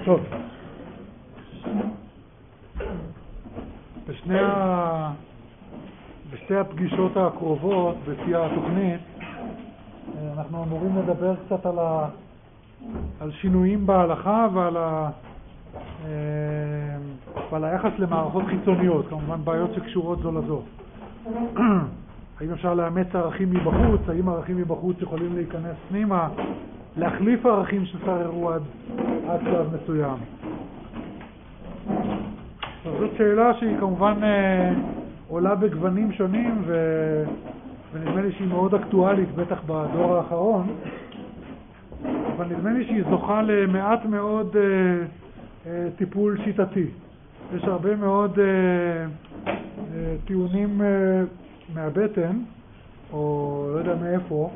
טוב. בשתי הפגישות הקרובות בפי התוכנית אנחנו אמורים לדבר קצת על שינויים בהלכה ועל היחס למערכות חיצוניות, כמובן בעיות שקשורות זו לזו. האם אפשר לאמץ ערכים מבחוץ? האם ערכים מבחוץ יכולים להיכנס פנימה, להחליף ערכים ששררו עד שלב מסוים? זאת שאלה שהיא כמובן עולה בגוונים שונים ונדמה לי שהיא מאוד אקטואלית, בטח בדור האחרון, אבל נדמה לי שהיא זוכה למעט מאוד טיפול שיטתי. יש הרבה מאוד טיעונים מהבטן, או לא יודע מאיפה,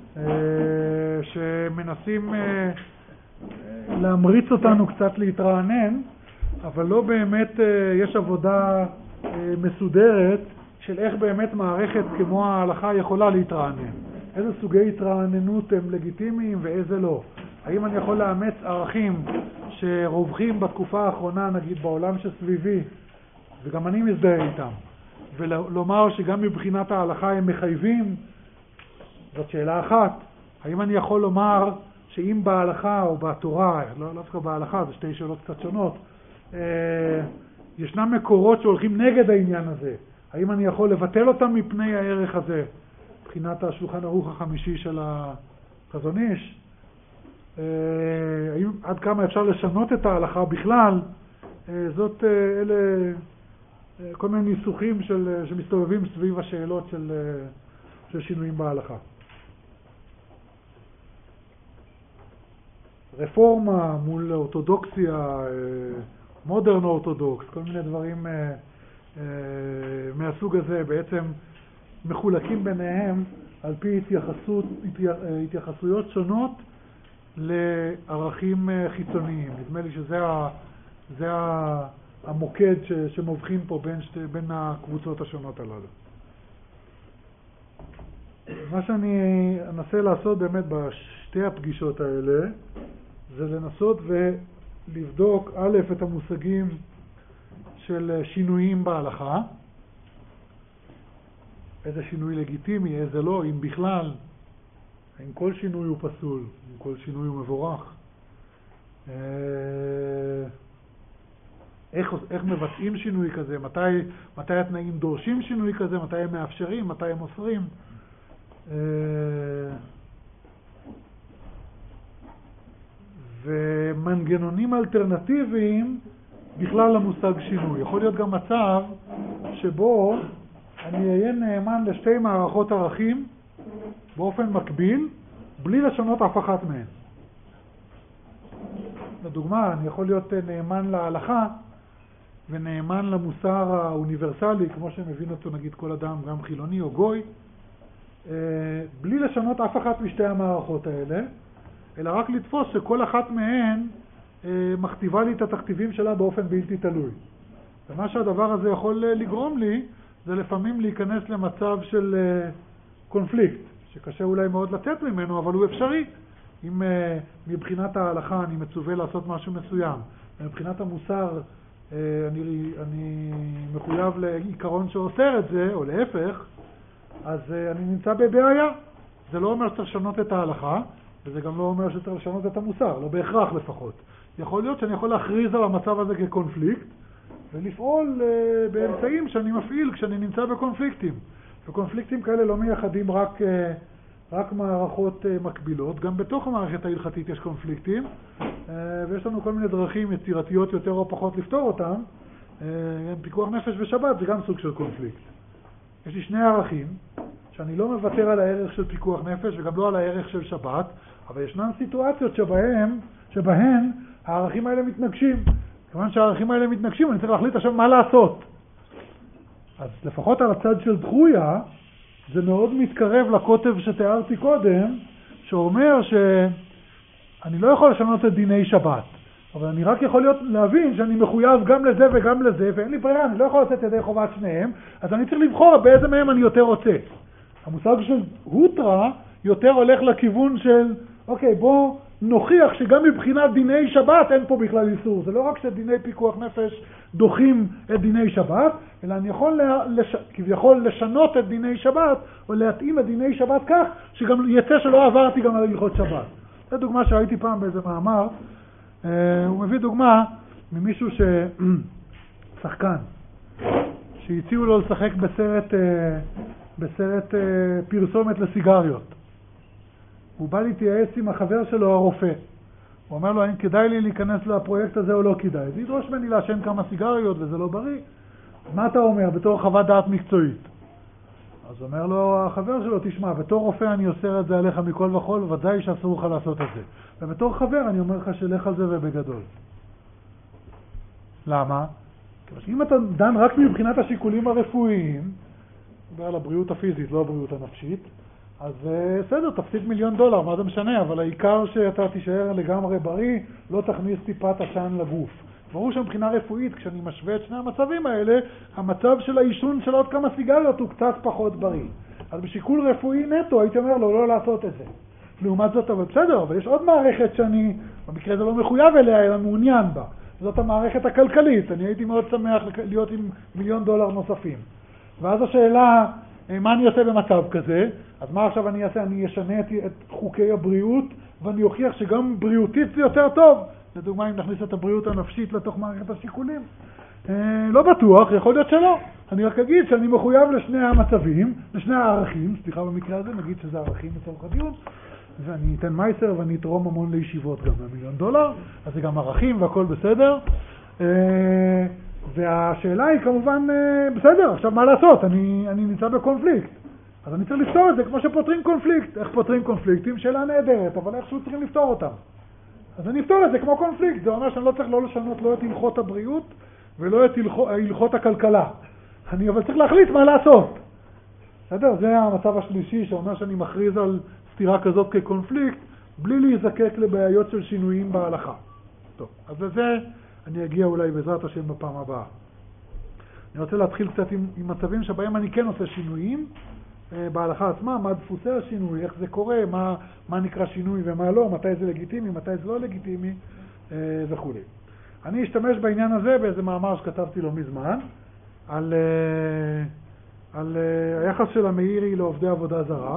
שמנסים להמריץ אותנו קצת להתרענן, אבל לא באמת יש עבודה מסודרת של איך באמת מערכת כמו ההלכה יכולה להתרענן. איזה סוגי התרעננות הם לגיטימיים ואיזה לא. האם אני יכול לאמץ ערכים שרווחים בתקופה האחרונה, נגיד בעולם שסביבי, וגם אני מזדהה איתם, ולומר שגם מבחינת ההלכה הם מחייבים? זאת שאלה אחת. האם אני יכול לומר שאם בהלכה או בתורה, לא דווקא בהלכה, זה שתי שאלות קצת שונות, ישנם מקורות שהולכים נגד העניין הזה, האם אני יכול לבטל אותם מפני הערך הזה, מבחינת השולחן ערוך החמישי של החזון איש? האם עד כמה אפשר לשנות את ההלכה בכלל? אלה כל מיני ניסוחים שמסתובבים סביב השאלות של שינויים בהלכה. רפורמה מול אורתודוקסיה, מודרן אורתודוקס, כל מיני דברים מהסוג הזה בעצם מחולקים ביניהם על פי התייחסויות שונות לערכים חיצוניים. נדמה לי שזה המוקד שמובחין פה בין הקבוצות השונות הללו. מה שאני אנסה לעשות באמת בשתי הפגישות האלה זה לנסות ולבדוק א' את המושגים של שינויים בהלכה, איזה שינוי לגיטימי, איזה לא, אם בכלל, אם כל שינוי הוא פסול, אם כל שינוי הוא מבורך, איך מבצעים שינוי כזה, מתי התנאים דורשים שינוי כזה, מתי הם מאפשרים, מתי הם אוסרים. ומנגנונים אלטרנטיביים בכלל למושג שינוי. יכול להיות גם מצב שבו אני אהיה נאמן לשתי מערכות ערכים באופן מקביל, בלי לשנות אף אחת מהן. לדוגמה, אני יכול להיות נאמן להלכה ונאמן למוסר האוניברסלי, כמו שמבין אותו נגיד כל אדם, גם חילוני או גוי, בלי לשנות אף אחת משתי המערכות האלה, אלא רק לתפוס שכל אחת מהן מכתיבה לי את התכתיבים שלה באופן בלתי תלוי. ומה שהדבר הזה יכול לגרום לי, זה לפעמים להיכנס למצב של קונפליקט, שקשה אולי מאוד לצאת ממנו, אבל הוא אפשרי. אם מבחינת ההלכה אני מצווה לעשות משהו מסוים, מבחינת המוסר אני מחויב לעיקרון שאוסר את זה, או להפך, אז אני נמצא בבעיה. זה לא אומר שצריך לשנות את ההלכה, וזה גם לא אומר שצריך לשנות את המוסר, לא בהכרח לפחות. יכול להיות שאני יכול להכריז על המצב הזה כקונפליקט, ולפעול באמצעים שאני מפעיל כשאני נמצא בקונפליקטים. וקונפליקטים כאלה לא מייחדים רק מערכות מקבילות, גם בתוך המערכת ההלכתית יש קונפליקטים, ויש לנו כל מיני דרכים יצירתיות יותר או פחות לפתור אותם. פיקוח נפש ושבת זה גם סוג של קונפליקט. יש לי שני ערכים, שאני לא מוותר על הערך של פיקוח נפש וגם לא על הערך של שבת, אבל ישנן סיטואציות שבהן הערכים האלה מתנגשים. כיוון שהערכים האלה מתנגשים, אני צריך להחליט עכשיו מה לעשות. אז לפחות על הצד של דחויה, זה מאוד מתקרב לקוטב שתיארתי קודם, שאומר שאני לא יכול לשנות את דיני שבת, אבל אני רק יכול להבין שאני מחויב גם לזה וגם לזה, ואין לי ברירה, אני לא יכול לצאת ידי חובת שניהם, אז אני צריך לבחור באיזה מהם אני יותר רוצה. המושג של הוטרה יותר הולך לכיוון של, אוקיי, בוא נוכיח שגם מבחינת דיני שבת אין פה בכלל איסור. זה לא רק שדיני פיקוח נפש דוחים את דיני שבת, אלא אני יכול כביכול לשנות את דיני שבת, או להתאים את דיני שבת כך, שגם יצא שלא עברתי גם על הלכות שבת. זו דוגמה שראיתי פעם באיזה מאמר. הוא מביא דוגמה ממישהו שחקן, שהציעו לו לשחק בסרט פרסומת לסיגריות. הוא בא להתייעץ עם החבר שלו הרופא. הוא אומר לו, האם כדאי לי להיכנס לפרויקט הזה או לא כדאי? זה ידרוש ממני לעשן כמה סיגריות וזה לא בריא. מה אתה אומר בתור חוות דעת מקצועית? אז אומר לו החבר שלו, תשמע, בתור רופא אני אוסר את זה עליך מכל וכל, ודאי שאסור לך לעשות את זה. ובתור חבר אני אומר לך שלך על זה ובגדול. למה? כי אם אתה דן רק מבחינת השיקולים הרפואיים, מדבר על הבריאות הפיזית, לא הבריאות הנפשית, אז בסדר, תפסיד $1,000,000, מה זה משנה? אבל העיקר שאתה תישאר לגמרי בריא, לא תכניס טיפת עשן לגוף. ברור שמבחינה רפואית, כשאני משווה את שני המצבים האלה, המצב של העישון של עוד כמה סיגריות הוא קצת פחות בריא. אז בשיקול רפואי נטו הייתי אומר לו לא לעשות את זה. לעומת זאת, אבל בסדר, אבל יש עוד מערכת שאני, במקרה זה לא מחויב אליה, אלא מעוניין בה. זאת המערכת הכלכלית. אני הייתי מאוד שמח להיות עם $1,000,000 נוספים. ואז השאלה, מה אני עושה במצב כזה? אז מה עכשיו אני אעשה? אני אשנה את חוקי הבריאות, ואני אוכיח שגם בריאותית זה יותר טוב. לדוגמה, אם נכניס את הבריאות הנפשית לתוך מערכת השיקולים. לא בטוח, יכול להיות שלא. אני רק אגיד שאני מחויב לשני המצבים, לשני הערכים, סליחה במקרה הזה, נגיד שזה ערכים לצורך הדיון, ואני אתן מייסר ואני אתרום המון לישיבות גם $1,000,000, אז זה גם ערכים והכל בסדר. והשאלה היא כמובן, בסדר, עכשיו מה לעשות? אני נמצא בקונפליקט. אז אני צריך לפתור את זה כמו שפותרים קונפליקט. איך פותרים קונפליקטים? שאלה נהדרת, אבל איכשהו צריכים לפתור אותם. אז אני אפתור את זה כמו קונפליקט. זה אומר שאני לא צריך לא לשנות לא את הלכות הבריאות ולא את הלכות הכלכלה. אני אבל צריך להחליט מה לעשות. בסדר? זה המצב השלישי שאומר שאני מכריז על סתירה כזאת כקונפליקט, בלי להיזקק לבעיות של שינויים בהלכה. טוב, אז לזה אני אגיע אולי בעזרת השם בפעם הבאה. אני רוצה להתחיל קצת עם מצבים שבהם אני כן עושה שינויים בהלכה עצמה, מה דפוסי השינוי, איך זה קורה, מה נקרא שינוי ומה לא, מתי זה לגיטימי, מתי זה לא לגיטימי וכו'. אני אשתמש בעניין הזה באיזה מאמר שכתבתי לו מזמן, על היחס של המאירי לעובדי עבודה זרה.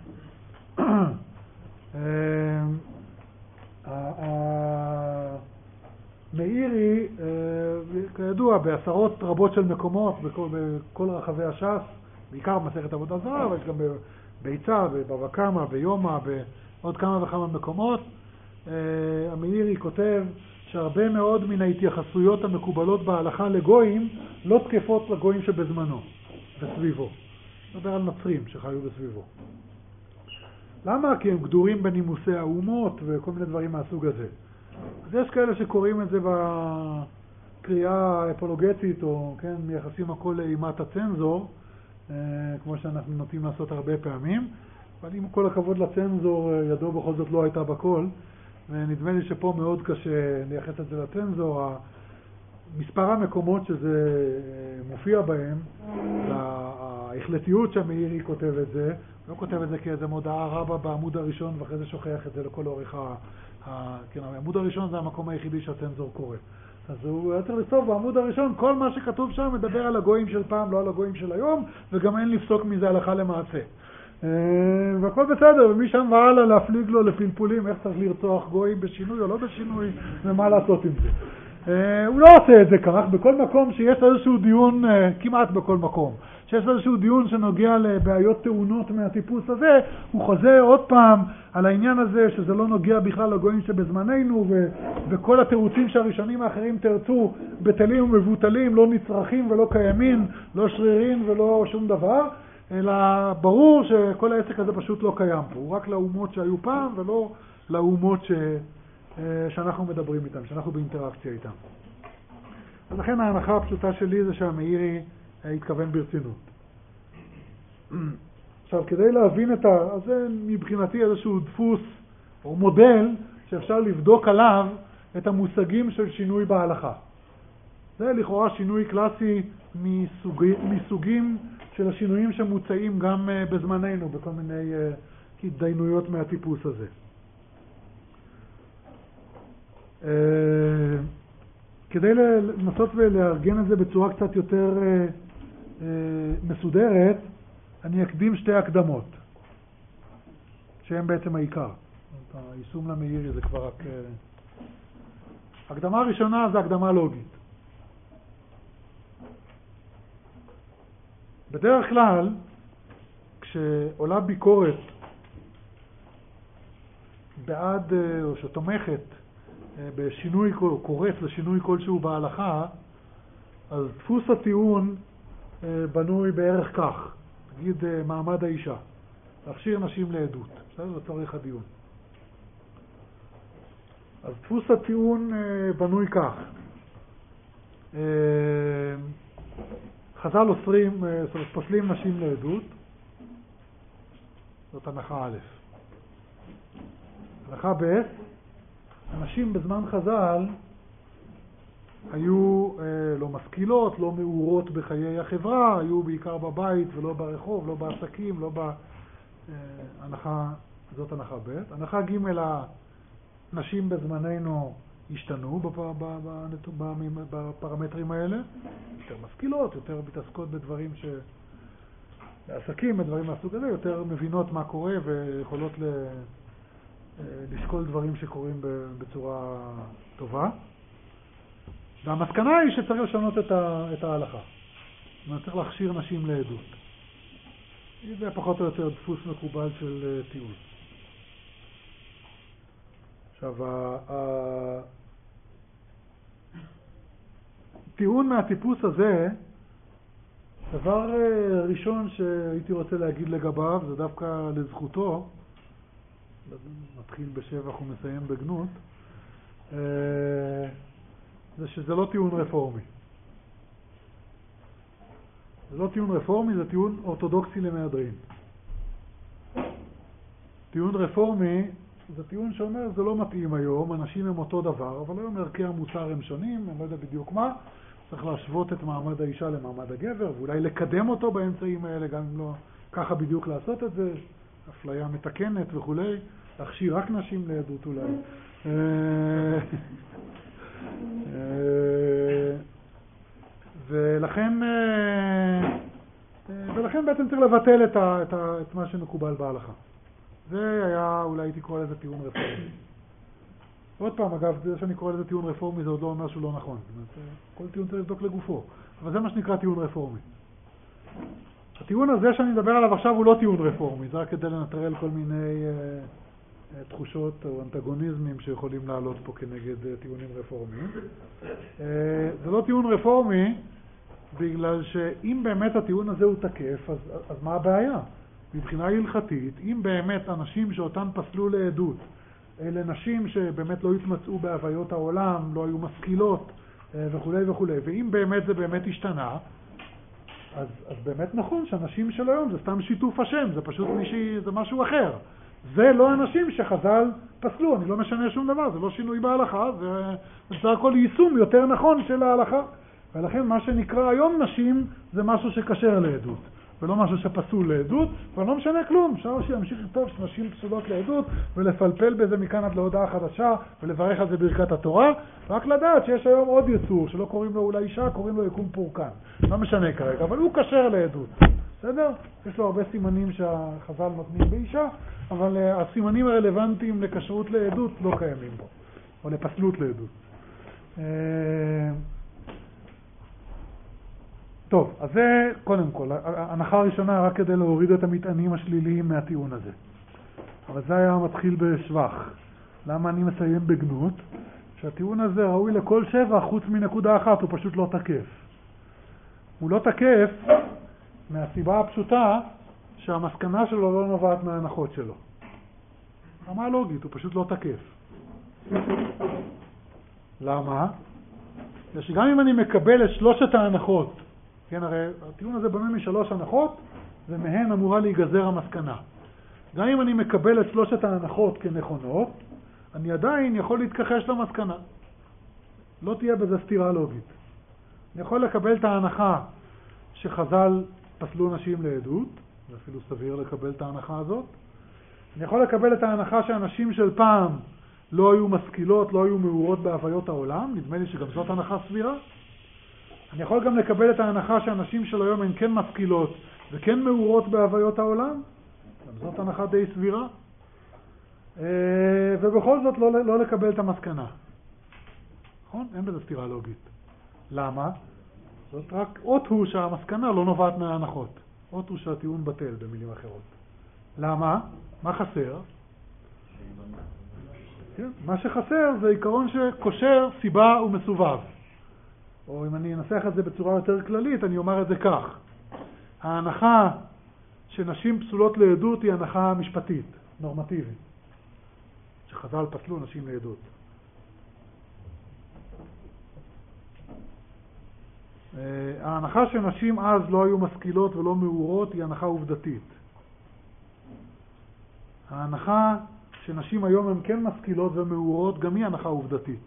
המאירי, כידוע, בעשרות רבות של מקומות בכל רחבי הש"ס, בעיקר במסכת עבודה זרה, אבל יש גם בביצה, בבבא קמא, ביומא, בעוד כמה וכמה מקומות. המאירי כותב שהרבה מאוד מן ההתייחסויות המקובלות בהלכה לגויים לא תקפות לגויים שבזמנו, בסביבו. נדבר על נוצרים שחיו בסביבו. למה? כי הם גדורים בנימוסי האומות וכל מיני דברים מהסוג הזה. אז יש כאלה שקוראים את זה בקריאה אפולוגטית, או כן, מייחסים הכל לאימת הצנזור, כמו שאנחנו נוטים לעשות הרבה פעמים. אבל עם כל הכבוד לצנזור, ידו בכל זאת לא הייתה בכל, ונדמה לי שפה מאוד קשה לייחס את זה לצנזור. מספר המקומות שזה מופיע בהם, ההחלטיות שהמאירי כותב את זה, לא כותב את זה כאיזו מודעה רבה בעמוד הראשון ואחרי זה שוכח את זה לכל אורך כן, העמוד הראשון זה המקום היחידי שהצנזור קורא. אז הוא היה צריך לכתוב בעמוד הראשון, כל מה שכתוב שם מדבר על הגויים של פעם, לא על הגויים של היום, וגם אין לפסוק מזה הלכה למעשה. והכל בסדר, ומשם והלאה להפליג לו לפלפולים, איך צריך לרצוח גויים בשינוי או לא בשינוי, ומה לעשות עם זה. הוא לא עושה את זה כך, בכל מקום שיש איזשהו דיון, כמעט בכל מקום, שיש איזשהו דיון שנוגע לבעיות טעונות מהטיפוס הזה, הוא חוזר עוד פעם על העניין הזה שזה לא נוגע בכלל לגויים שבזמננו, וכל התירוצים שהראשונים האחרים תרצו בטלים ומבוטלים, לא נצרכים ולא קיימים, לא שרירים ולא שום דבר, אלא ברור שכל העסק הזה פשוט לא קיים פה, הוא רק לאומות שהיו פעם ולא לאומות שאנחנו מדברים איתם, שאנחנו באינטראקציה איתם. אז לכן ההנחה הפשוטה שלי זה שהמאירי התכוון ברצינות. עכשיו, כדי להבין אז זה מבחינתי איזשהו דפוס או מודל שאפשר לבדוק עליו את המושגים של שינוי בהלכה. זה לכאורה שינוי קלאסי מסוגים של השינויים שמוצאים גם בזמננו, בכל מיני התדיינויות מהטיפוס הזה. כדי לנסות ולארגן את זה בצורה קצת יותר מסודרת, אני אקדים שתי הקדמות, שהן בעצם העיקר. היישום למאירי זה כבר רק... הקדמה הראשונה זה הקדמה לוגית. בדרך כלל, כשעולה ביקורת בעד או שתומכת בשינוי, קורץ לשינוי כלשהו בהלכה, אז דפוס הטיעון בנוי בערך כך, נגיד מעמד האישה, להכשיר נשים לעדות, בסדר? לצורך הדיון. אז דפוס הטיעון בנוי כך. חז"ל אוסרים, פוסלים נשים לעדות, זאת הנחה א'. הנחה ב', אנשים בזמן חז"ל היו לא משכילות, לא מאורות בחיי החברה, היו בעיקר בבית ולא ברחוב, לא בעסקים, לא בהנחה, זאת הנחה ב'. הנחה ג', נשים בזמננו השתנו בפרמטרים האלה, יותר משכילות, יותר מתעסקות בדברים בעסקים, בדברים מהסוג הזה, יותר מבינות מה קורה ויכולות לשקול דברים שקורים בצורה טובה. והמסקנה היא שצריך לשנות את ההלכה. צריך להכשיר נשים לעדות. זה פחות או יותר דפוס מקובל של טיעון. עכשיו, הטיעון מהטיפוס הזה, דבר ראשון שהייתי רוצה להגיד לגביו, זה דווקא לזכותו, מתחיל בשבח ומסיים בגנות, זה שזה לא טיעון רפורמי. זה לא טיעון רפורמי, זה טיעון אורתודוקסי למהדרין. טיעון רפורמי זה טיעון שאומר זה לא מתאים היום, אנשים הם אותו דבר, אבל היום ערכי המוסר הם שונים, אני לא יודע בדיוק מה, צריך להשוות את מעמד האישה למעמד הגבר, ואולי לקדם אותו באמצעים האלה, גם אם לא ככה בדיוק לעשות את זה, אפליה מתקנת וכו', להכשיר רק נשים לעדות אולי. ולכן בעצם צריך לבטל את מה שמקובל בהלכה. זה היה, אולי הייתי קורא לזה טיעון רפורמי. עוד פעם, אגב, זה שאני קורא לזה טיעון רפורמי, זה עוד לא אומר שהוא לא נכון. כל טיעון צריך לבדוק לגופו. אבל זה מה שנקרא טיעון רפורמי. הטיעון הזה שאני מדבר עליו עכשיו הוא לא טיעון רפורמי, זה רק כדי לנטרל כל מיני תחושות או אנטגוניזמים שיכולים לעלות פה כנגד טיעונים רפורמיים. זה לא טיעון רפורמי בגלל שאם באמת הטיעון הזה הוא תקף, אז מה הבעיה? מבחינה הלכתית, אם באמת אנשים שאותן פסלו לעדות, אלה נשים שבאמת לא התמצאו בהוויות העולם, לא היו משכילות וכו' וכו', ואם באמת זה באמת השתנה, אז באמת נכון שאנשים של היום זה סתם שיתוף השם, זה פשוט זה משהו אחר. זה לא אנשים שחז"ל פסלו, אני לא משנה שום דבר, זה לא שינוי בהלכה, זה בסך הכל יישום יותר נכון של ההלכה. ולכן מה שנקרא היום נשים זה משהו שקשר לעדות, ולא משהו שפסול לעדות, אבל לא משנה כלום. אפשר שימשיך לכתוב שנשים פסולות לעדות ולפלפל בזה מכאן עד להודעה חדשה ולברך על זה ברכת התורה, רק לדעת שיש היום עוד יצור שלא קוראים לו אולי אישה, קוראים לו יקום פורקן. לא משנה כרגע, אבל הוא קשר לעדות. בסדר? יש לו הרבה סימנים שהחז"ל נותנים באישה, אבל הסימנים הרלוונטיים לקשרות לעדות לא קיימים בו, או לפסלות לעדות. טוב, אז זה קודם כל, הנחה הראשונה רק כדי להוריד את המטענים השליליים מהטיעון הזה. אבל זה היה מתחיל בשבח. למה אני מסיים בגנות? שהטיעון הזה ראוי לכל שבח חוץ מנקודה אחת, הוא פשוט לא תקף. הוא לא תקף מהסיבה הפשוטה שהמסקנה שלו לא נובעת מההנחות שלו. למה לוגית? הוא פשוט לא תקף. למה? שגם אם אני מקבל את שלושת ההנחות, כן, הרי הטיעון הזה בנוי משלוש הנחות, ומהן אמורה להיגזר המסקנה. גם אם אני מקבל את שלושת ההנחות כנכונות, אני עדיין יכול להתכחש למסקנה. לא תהיה בזה סתירה לוגית. אני יכול לקבל את ההנחה שחז"ל פסלו נשים לעדות, זה אפילו סביר לקבל את ההנחה הזאת. אני יכול לקבל את ההנחה שאנשים של פעם לא היו משכילות, לא היו מאורות בהוויות העולם. נדמה לי שגם זאת הנחה סבירה. אני יכול גם לקבל את ההנחה שאנשים של היום הן כן משכילות וכן מאורות בהוויות העולם. גם זאת הנחה די סבירה. ובכל זאת לא לקבל את המסקנה. נכון? אין בזה סתירה לוגית. למה? זאת רק אות הוא שהמסקנה לא נובעת מההנחות. אות הוא שהטיעון בטל, במילים אחרות. למה? מה חסר? כן? מה שחסר זה עיקרון שקושר סיבה ומסובב. או אם אני אנסח את זה בצורה יותר כללית, אני אומר את זה כך. ההנחה שנשים פסולות לעדות היא הנחה משפטית, נורמטיבית. שחז"ל פסלו נשים לעדות. ההנחה שנשים אז לא היו משכילות ולא מאורות היא הנחה עובדתית. ההנחה שנשים היום הן כן משכילות ומאורות גם היא הנחה עובדתית.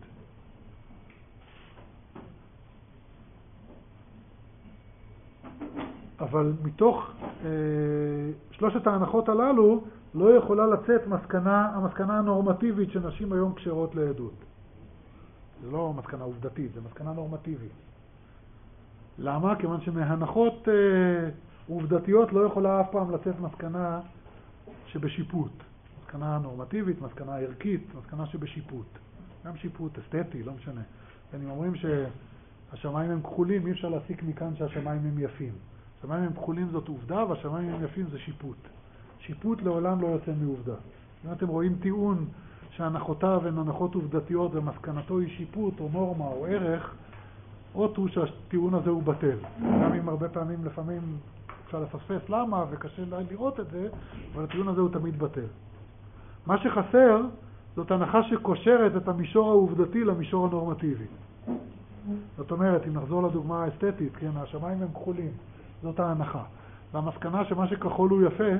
אבל מתוך שלושת ההנחות הללו לא יכולה לצאת המסקנה הנורמטיבית שנשים היום כשרות לעדות. זה לא מסקנה עובדתית, זה מסקנה נורמטיבית. למה? כיוון שמהנחות עובדתיות לא יכולה אף פעם לצאת מסקנה שבשיפוט. מסקנה נורמטיבית, מסקנה ערכית, מסקנה שבשיפוט. גם שיפוט אסתטי, לא משנה. אם אומרים שהשמיים הם כחולים, אי אפשר להסיק מכאן שהשמיים הם יפים. השמיים הם כחולים זאת עובדה, והשמיים הם יפים זה שיפוט. שיפוט לעולם לא יוצא מעובדה. אם אתם רואים טיעון שהנחותיו הן הנחות עובדתיות ומסקנתו היא שיפוט או נורמה או ערך, אות הוא שהטיעון הזה הוא בטל. גם אם הרבה פעמים לפעמים אפשר לפספס למה וקשה לראות את זה, אבל הטיעון הזה הוא תמיד בטל. מה שחסר זאת הנחה שקושרת את המישור העובדתי למישור הנורמטיבי. זאת אומרת, אם נחזור לדוגמה האסתטית, כן, השמיים הם כחולים, זאת ההנחה. והמסקנה שמה שכחול הוא יפה,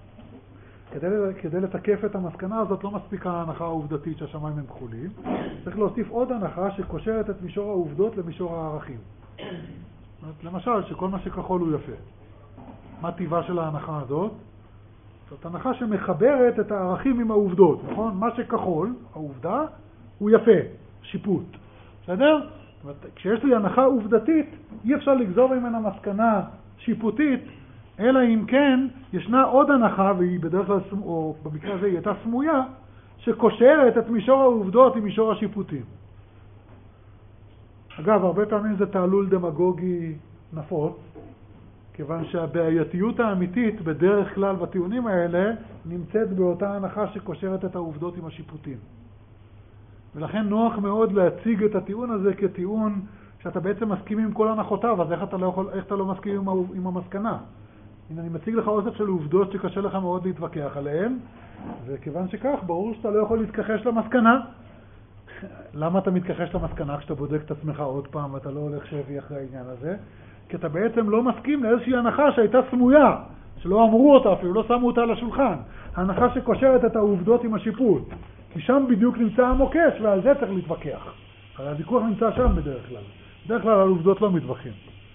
כדי לתקף את המסקנה הזאת לא מספיקה ההנחה העובדתית שהשמיים הם כחולים. צריך להוסיף עוד הנחה שקושרת את מישור העובדות למישור הערכים. למשל, שכל מה שכחול הוא יפה. מה טבעה של ההנחה הזאת? זאת הנחה שמחברת את הערכים עם העובדות, נכון? מה שכחול, העובדה, הוא יפה, שיפוט. בסדר? זאת אומרת, כשיש לי הנחה עובדתית, אי אפשר לגזור ממנה מסקנה שיפוטית, אלא אם כן ישנה עוד הנחה, והיא בדרך כלל, או במקרה הזה היא הייתה סמויה, שקושרת את מישור העובדות עם מישור השיפוטים. אגב, הרבה פעמים זה תעלול דמגוגי נפוץ, כיוון שהבעייתיות האמיתית בדרך כלל בטיעונים האלה נמצאת באותה הנחה שקושרת את העובדות עם השיפוטים. ולכן נוח מאוד להציג את הטיעון הזה כטיעון שאתה בעצם מסכים עם כל הנחותיו, אז איך אתה לא מסכים עם המסקנה? הנה אני מציג לך אוסף של עובדות שקשה לך מאוד להתווכח עליהן, וכיוון שכך ברור שאתה לא יכול להתכחש למסקנה. למה אתה מתכחש למסקנה כשאתה בודק את עצמך עוד פעם ואתה לא הולך שבי אחרי העניין הזה? כי אתה בעצם לא מסכים לאיזושהי הנחה שהייתה סמויה, שלא אמרו אותה אפילו, לא שמו אותה על השולחן. ההנחה שקושרת את העובדות עם השיפוט. כי שם בדיוק נמצא המוקש, ועל זה צריך להתווכח. הרי הוויכוח נמצא שם בדרך כלל. בדרך כלל על עובדות לא מתווכחים.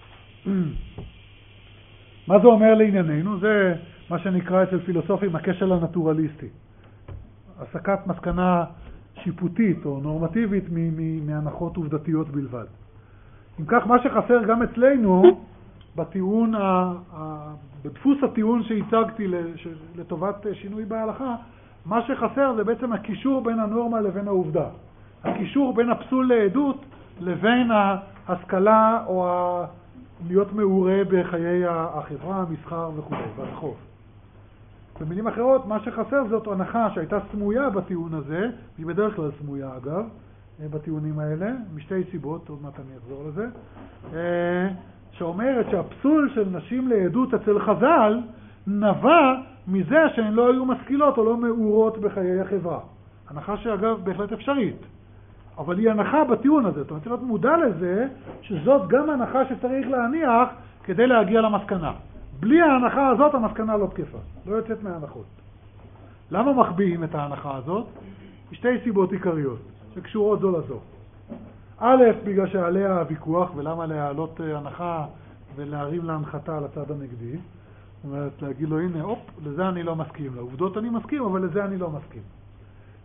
מה זה אומר לענייננו? זה מה שנקרא אצל פילוסופים הכשל הנטורליסטי. הסקת מסקנה שיפוטית או נורמטיבית מהנחות עובדתיות בלבד. אם כך, מה שחסר גם אצלנו בטיעון, בדפוס הטיעון שהצגתי לטובת שינוי בהלכה, מה שחסר זה בעצם הקישור בין הנורמה לבין העובדה. הקישור בין הפסול לעדות לבין ההשכלה או להיות מעורה בחיי החברה, המסחר וכו', ברחוב. במילים אחרות, מה שחסר זאת הנחה שהייתה סמויה בטיעון הזה, היא בדרך כלל סמויה אגב, בטיעונים האלה, משתי סיבות, עוד מעט אני אחזור לזה, שאומרת שהפסול של נשים לעדות אצל חז"ל נבע מזה שהן לא היו משכילות או לא מאורות בחיי החברה. הנחה שאגב בהחלט אפשרית, אבל היא הנחה בטיעון הזה. זאת אומרת, צריך להיות מודע לזה שזאת גם הנחה שצריך להניח כדי להגיע למסקנה. בלי ההנחה הזאת המסקנה לא תקפה, לא יוצאת מההנחות. למה מחביאים את ההנחה הזאת? שתי סיבות עיקריות שקשורות זו לזו. א', בגלל שעליה הוויכוח, ולמה להעלות הנחה ולהרים להנחתה על הצד הנגדי. זאת אומרת, להגיד לו, הנה, לזה אני לא מסכים. לעובדות אני מסכים, אבל לזה אני לא מסכים.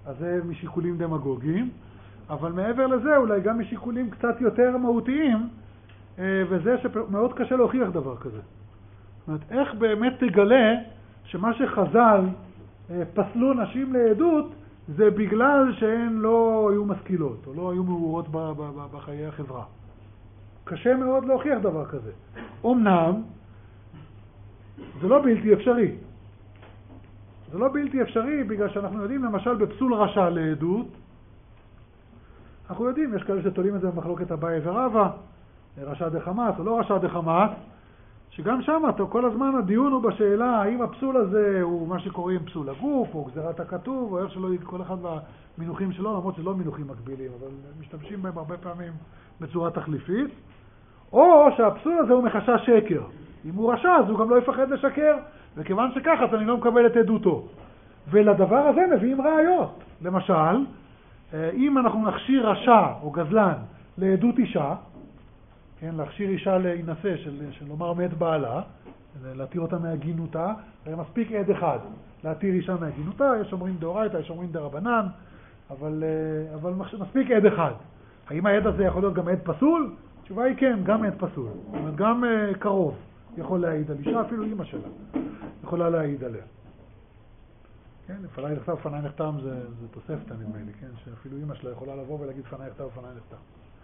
אז זה משיקולים דמגוגיים, אבל מעבר לזה אולי גם משיקולים קצת יותר מהותיים, וזה שמאוד קשה להוכיח דבר כזה. זאת אומרת, איך באמת תגלה שמה שחז"ל פסלו נשים לעדות, זה בגלל שהן לא היו משכילות, או לא היו מעורות בחיי החברה. קשה מאוד להוכיח דבר כזה. אמנם, זה לא בלתי אפשרי. זה לא בלתי אפשרי בגלל שאנחנו יודעים, למשל, בפסול רשע לעדות, אנחנו יודעים, יש כאלה שתולים את זה במחלוקת אביי ורבא, רשע דחמאס או לא רשע דחמאס, שגם שם כל הזמן הדיון הוא בשאלה האם הפסול הזה הוא מה שקוראים פסול הגוף או גזירת הכתוב או איך שלא יהיה כל אחד מהמינוחים שלו, למרות שלא מינוחים מקבילים, אבל משתמשים בהם הרבה פעמים בצורה תחליפית, או שהפסול הזה הוא מחשש שקר. אם הוא רשע אז הוא גם לא יפחד לשקר, וכיוון שככה אז אני לא מקבל את עדותו. ולדבר הזה מביאים ראיות. למשל, אם אנחנו נכשיר רשע או גזלן לעדות אישה, כן, להכשיר אישה להינשא, של לומר מת בעלה, להתיר אותה מהגינותה, זה מספיק עד אחד, להתיר אישה מהגינותה, יש אומרים דאורייתא, יש אומרים דרבנן, אבל מספיק עד אחד. האם העד הזה יכול להיות גם עד פסול? התשובה היא כן, גם עד פסול. זאת אומרת, גם קרוב יכול להעיד על אישה, אפילו אמא שלה יכולה להעיד עליה. כן, לפניי נכתב, לפניי נחתם, זה תוספתא נדמה לי, כן, שאפילו אמא שלה יכולה לבוא ולהגיד לפניי נכתב, לפניי נחתם.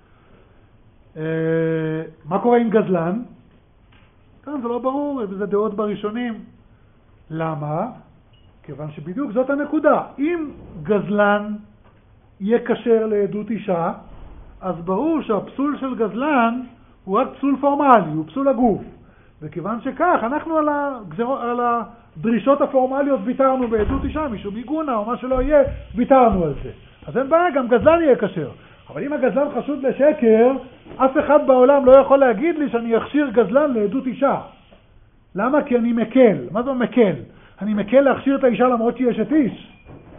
מה קורה עם גזלן? כאן זה לא ברור, וזה דעות בראשונים. למה? כיוון שבדיוק זאת הנקודה. אם גזלן יהיה כשר לעדות אישה, אז ברור שהפסול של גזלן הוא רק פסול פורמלי, הוא פסול הגוף. וכיוון שכך, אנחנו על הדרישות הפורמליות ויתרנו בעדות אישה, משום עיגונה או מה שלא יהיה, ויתרנו על זה. אז אין בעיה, גם גזלן יהיה כשר. אבל אם הגזלן חשוד לשקר, אף אחד בעולם לא יכול להגיד לי שאני אכשיר גזלן לעדות אישה. למה? כי אני מקל. מה זה מקל? אני מקל להכשיר את האישה למרות שהיא אשת איש.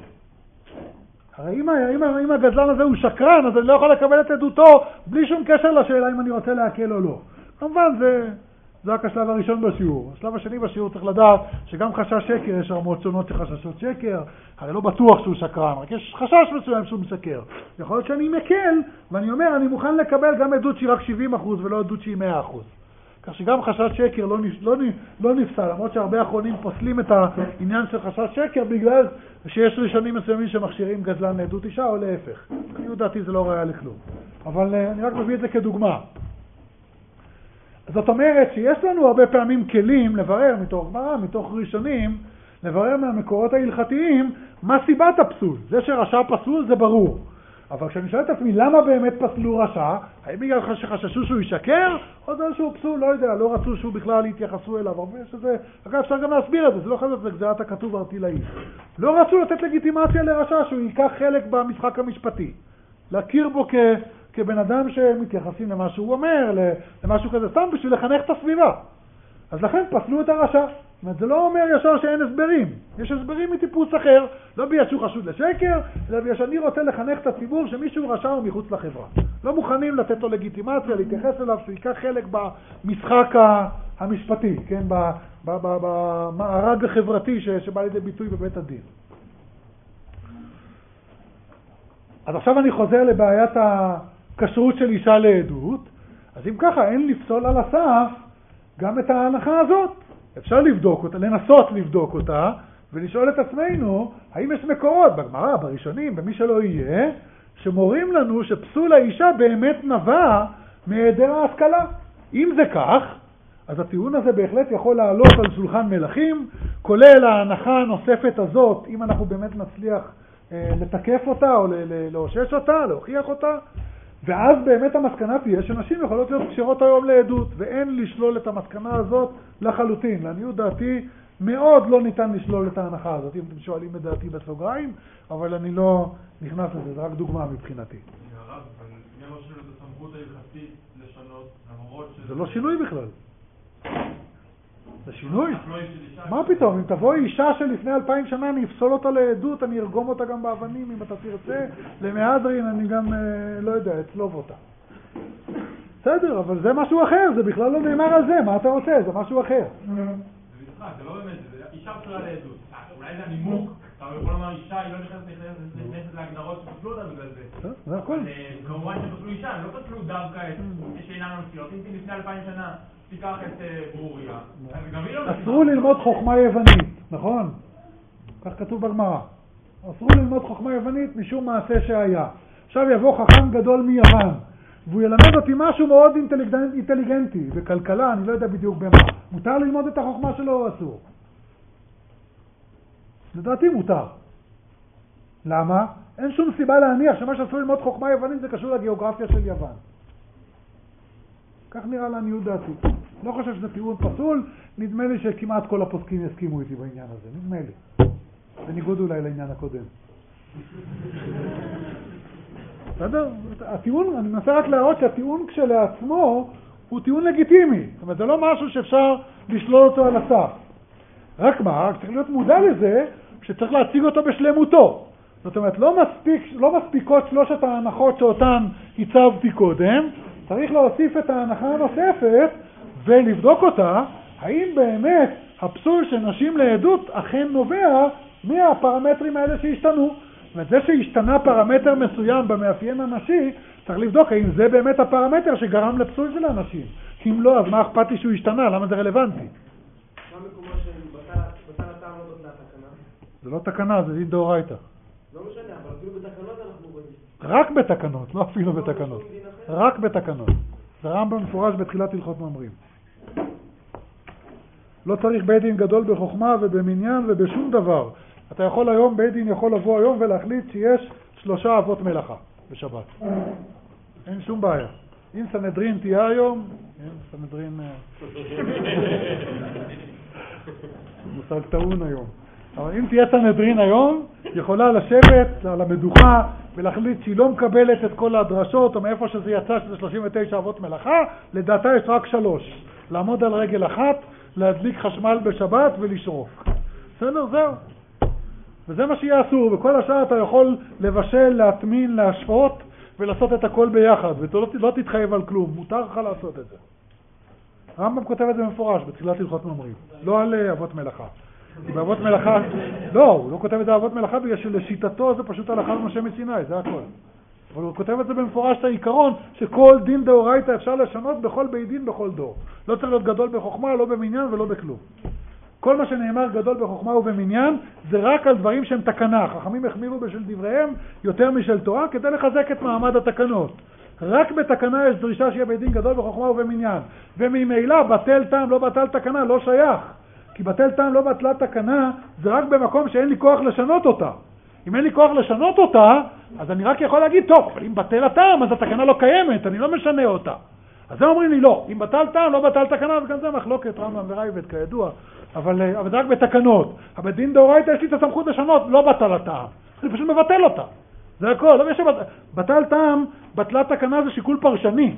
הרי אם הגזלן הזה הוא שקרן, אז אני לא יכול לקבל את עדותו בלי שום קשר לשאלה אם אני רוצה להקל או לא. כמובן זה רק השלב הראשון בשיעור. השלב השני בשיעור צריך לדעת שגם חשש שקר, יש רמות שונות של חששות שקר, הרי לא בטוח שהוא שקרן, רק יש חשש מסוים שהוא משקר. יכול להיות שאני מקל, ואני אומר, אני מוכן לקבל גם עדות שהיא רק 70% ולא עדות שהיא 100%. כך שגם חשש שקר לא נפסל, למרות שהרבה אחרונים פוסלים את העניין של חשש שקר, בגלל שיש ראשונים מסוימים שמכשירים גזלן לעדות אישה או להפך. אני יודעתי זה לא ראיה לכלום. אבל אני רק מביא את זה כדוגמה. זאת אומרת שיש לנו הרבה פעמים כלים לברר מתוך גמרא, מתוך ראשונים, לברר מהמקורות ההלכתיים מה סיבת הפסול. זה שרשע פסול זה ברור. אבל כשאני שואל את עצמי למה באמת פסלו רשע, האם בגלל שחששו שהוא ישקר, או זה שהוא פסול, לא יודע, לא רצו שהוא בכלל יתייחסו אליו. אגב, אפשר גם להסביר את זה, זה לא חזק, זה גזירת הכתוב ארטילאי. לא רצו לתת לגיטימציה לרשע שהוא ייקח חלק במשחק המשפטי. להכיר בו כבן אדם שמתייחסים למה שהוא אומר, למשהו כזה, סתם בשביל לחנך את הסביבה. אז לכן פסלו את הרשע. זאת אומרת, זה לא אומר ישר שאין הסברים. יש הסברים מטיפוס אחר, לא בגלל שהוא חשוד לשקר, אלא בגלל שאני רוצה לחנך את הציבור שמישהו רשע הוא מחוץ לחברה. לא מוכנים לתת לו לגיטימציה, להתייחס אליו, שהוא ייקח חלק במשחק המשפטי, כן? במארג החברתי שבא לידי ביטוי בבית הדין. אז עכשיו אני חוזר לבעיית הכשרות של אישה לעדות, אז אם ככה אין לפסול על הסף גם את ההנחה הזאת. אפשר לבדוק אותה, לנסות לבדוק אותה, ולשאול את עצמנו, האם יש מקורות בגמרא, בראשונים, במי שלא יהיה, שמורים לנו שפסול האישה באמת נבע מהיעדר ההשכלה. אם זה כך, אז הטיעון הזה בהחלט יכול לעלות על שולחן מלכים, כולל ההנחה הנוספת הזאת, אם אנחנו באמת נצליח לתקף אותה או לאושש אותה, להוכיח אותה, ואז באמת המסקנה תהיה שנשים יכולות להיות כשרות היום לעדות, ואין לשלול את המסקנה הזאת לחלוטין. לעניות דעתי מאוד לא ניתן לשלול את ההנחה הזאת, אם אתם שואלים את דעתי בסוגריים, אבל אני לא נכנס לזה, זה רק דוגמה מבחינתי. הרב, מי לא שינוי את הסמכות ההלכתית לשנות, למרות זה לא שינוי בכלל. זה שינוי? מה פתאום? אם תבוא אישה שלפני 2000 שנה אני אפסול אותה לעדות, אני ארגום אותה גם באבנים אם אתה תרצה, למהדרין אני גם, לא יודע, אצלוב אותה. בסדר, אבל זה משהו אחר, זה בכלל לא נאמר על זה, מה אתה רוצה? זה משהו אחר. זה משחק, זה לא באמת, זה אישה פסולה לעדות. אולי זה הנימוק, אתה אבל יכול לומר אישה, היא לא נכנסת להגדרות שפסלו אותה בגלל זה. זה הכל. כמובן שפסלו אישה, הם לא פסלו דווקא את שאינן מפסילות. אם לפני 2000 שנה תיקח את ברוריה, גם היא לא מפסילה. אסרו ללמוד חוכמה יוונית, נכון? כך כתוב בגמרא. אסרו ללמוד חוכמה יוונית משום מעשה שהיה. עכשיו יבוא חכם גדול מיוון, והוא ילמד אותי משהו מאוד אינטליגנטי, בכלכלה, אני לא יודע בדיוק במה. מותר ללמוד את החוכמה שלו או אסור? לדעתי מותר. למה? אין שום סיבה להניח שמה שאסור ללמוד חוכמה יוונית זה קשור לגיאוגרפיה של יוון. כך נראה לעניות דעתי. לא חושב שזה טיעון פסול, נדמה לי שכמעט כל הפוסקים יסכימו איתי בעניין הזה, נדמה לי. בניגוד אולי לעניין הקודם. בסדר? הטיעון, אני מנסה רק להראות שהטיעון כשלעצמו הוא טיעון לגיטימי. זאת אומרת, זה לא משהו שאפשר לשלול אותו על הסף. רק מה, צריך להיות מודע לזה שצריך להציג אותו בשלמותו. זאת אומרת, לא מספיקות שלושת ההנחות שאותן הצבתי קודם, צריך להוסיף את ההנחה הנוספת ולבדוק אותה, האם באמת הפסול של נשים לעדות אכן נובע מהפרמטרים האלה שהשתנו. זאת אומרת, זה שהשתנה פרמטר מסוים במאפיין הנשי, צריך לבדוק האם זה באמת הפרמטר שגרם לפסול של האנשים. אם לא, אז מה אכפת לי שהוא השתנה? למה זה רלוונטי? מה מקומו שבטל הטעם לא בטלה תקנה? זה לא תקנה, זה דין דאורייתא. לא משנה, אבל אפילו בתקנות אנחנו רואים. רק בתקנות, לא אפילו בתקנות. רק בתקנות. זה רמב"ם מפורש בתחילת הלכות מאמרים. לא צריך בית דין גדול בחוכמה ובמניין ובשום דבר. אתה יכול היום, בית דין יכול לבוא היום ולהחליט שיש 3 אבות מלאכה בשבת. אין שום בעיה. אם סנהדרין תהיה היום, סנהדרין מושג טעון היום. אבל אם תהיה סנהדרין היום, יכולה לשבת על המדוכה ולהחליט שהיא לא מקבלת את כל הדרשות, או מאיפה שזה יצא שזה 39 אבות מלאכה, לדעתה יש רק 3. לעמוד על רגל אחת, להדליק חשמל בשבת ולשרוף. בסדר, זהו. וזה מה שיהיה אסור. בכל השעה אתה יכול לבשל, להטמין, להשפות ולעשות את הכל ביחד. ולא תתחייב על כלום. מותר לך לעשות את זה. הרמב"ם כותב את זה במפורש בתחילת הלכות מאמרים. לא על אבות מלאכה. באבות מלאכה, לא, הוא לא כותב את זה על אבות מלאכה בגלל שלשיטתו זה פשוט הלכה למשה מסיני, זה הכל. אבל הוא כותב את זה במפורש את העיקרון שכל דין דאורייתא אפשר לשנות בכל בית דין בכל דור. לא צריך להיות גדול בחוכמה, לא במניין ולא בכלום. כל מה שנאמר גדול בחוכמה ובמניין זה רק על דברים שהם תקנה. חכמים החמירו בשל דבריהם יותר משל תורה כדי לחזק את מעמד התקנות. רק בתקנה יש דרישה שיהיה בית דין גדול בחוכמה ובמניין. וממילא בטל טעם לא בטל תקנה לא שייך. כי בטל טעם לא בטלה תקנה זה רק במקום שאין לי כוח לשנות אותה. אם אין לי כוח לשנות אותה, אז אני רק יכול להגיד, טוב, אבל אם בטל הטעם, אז התקנה לא קיימת, אני לא משנה אותה. אז הם אומרים לי, לא, אם בטל טעם, לא בטל תקנה, וגם זה מחלוקת רמב"ם ורייבד, כידוע. אבל זה רק בתקנות. אבל בדין דאורייתא יש לי את הסמכות לשנות, לא בטל הטעם. אני פשוט מבטל אותה. זה הכל. לא בטל טעם, בטלה תקנה זה שיקול פרשני.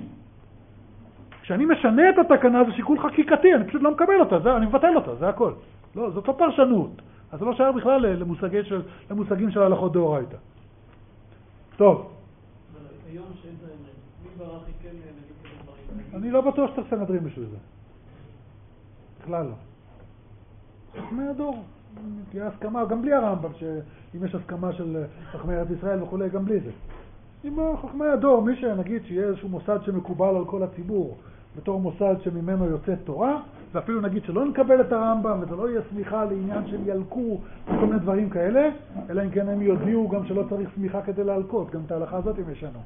כשאני משנה את התקנה זה שיקול חקיקתי, אני פשוט לא מקבל אותה, אני מבטל אותה, זה הכל. לא, זאת לא פרשנות. אז זה לא שייך בכלל למושגים של הלכות דאורייתא. טוב. היום שאין סנהדרין, מי ברכי כן נגיד דברים? אני לא בטוח שצריך סנהדרין בשביל זה. בכלל לא. חכמי הדור. תהיה הסכמה, גם בלי הרמב"ם, שאם יש הסכמה של חכמי ארץ ישראל וכו', גם בלי זה. עם חכמי הדור, מי שנגיד שיהיה איזשהו מוסד שמקובל על כל הציבור, בתור מוסד שממנו יוצאת תורה, ואפילו נגיד שלא נקבל את הרמב"ם, וזה לא יהיה סמיכה לעניין של ילקו, וכל מיני דברים כאלה, אלא אם כן הם יודיעו גם שלא צריך סמיכה כדי להלקות, גם את ההלכה הזאת הם ישנו.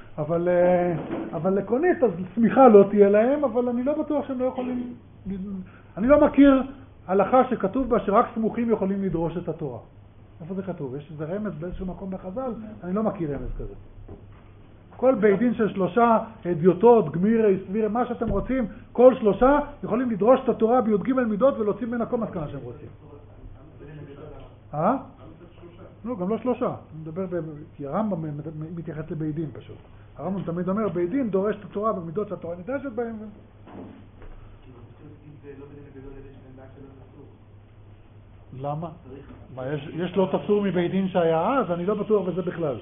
אבל עקרונית, אז סמיכה לא תהיה להם, אבל אני לא בטוח שהם לא יכולים, אני לא מכיר הלכה שכתוב בה שרק סמוכים יכולים לדרוש את התורה. איפה זה כתוב? יש איזה רמז באיזשהו מקום בחז"ל? אני לא מכיר רמז כזה. כל בית דין של 3 הדיוטות, גמירי, סבירי, מה שאתם רוצים, כל 3 יכולים לדרוש את התורה בי"ג מידות ולהוציא ממנה כל מסקנה שהם רוצים. לא, גם לא 3. אני מדבר, כי הרמב"ם מתייחס לבית דין פשוט. הרמב"ם תמיד אומר, בית דין דורש את התורה במידות שהתורה נדרשת בהם. למה? יש לו תפסור מבית דין שהיה אז? אני לא בטוח בזה בכלל.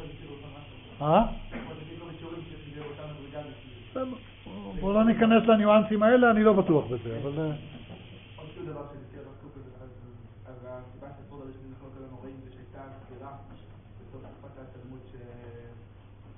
בואו לא ניכנס לניואנסים האלה, אני לא בטוח בזה, אבל... עוד שום דבר שנזכר בסקופ הזה, אז הסיבה שפוד הראשונים לחלוק על המורים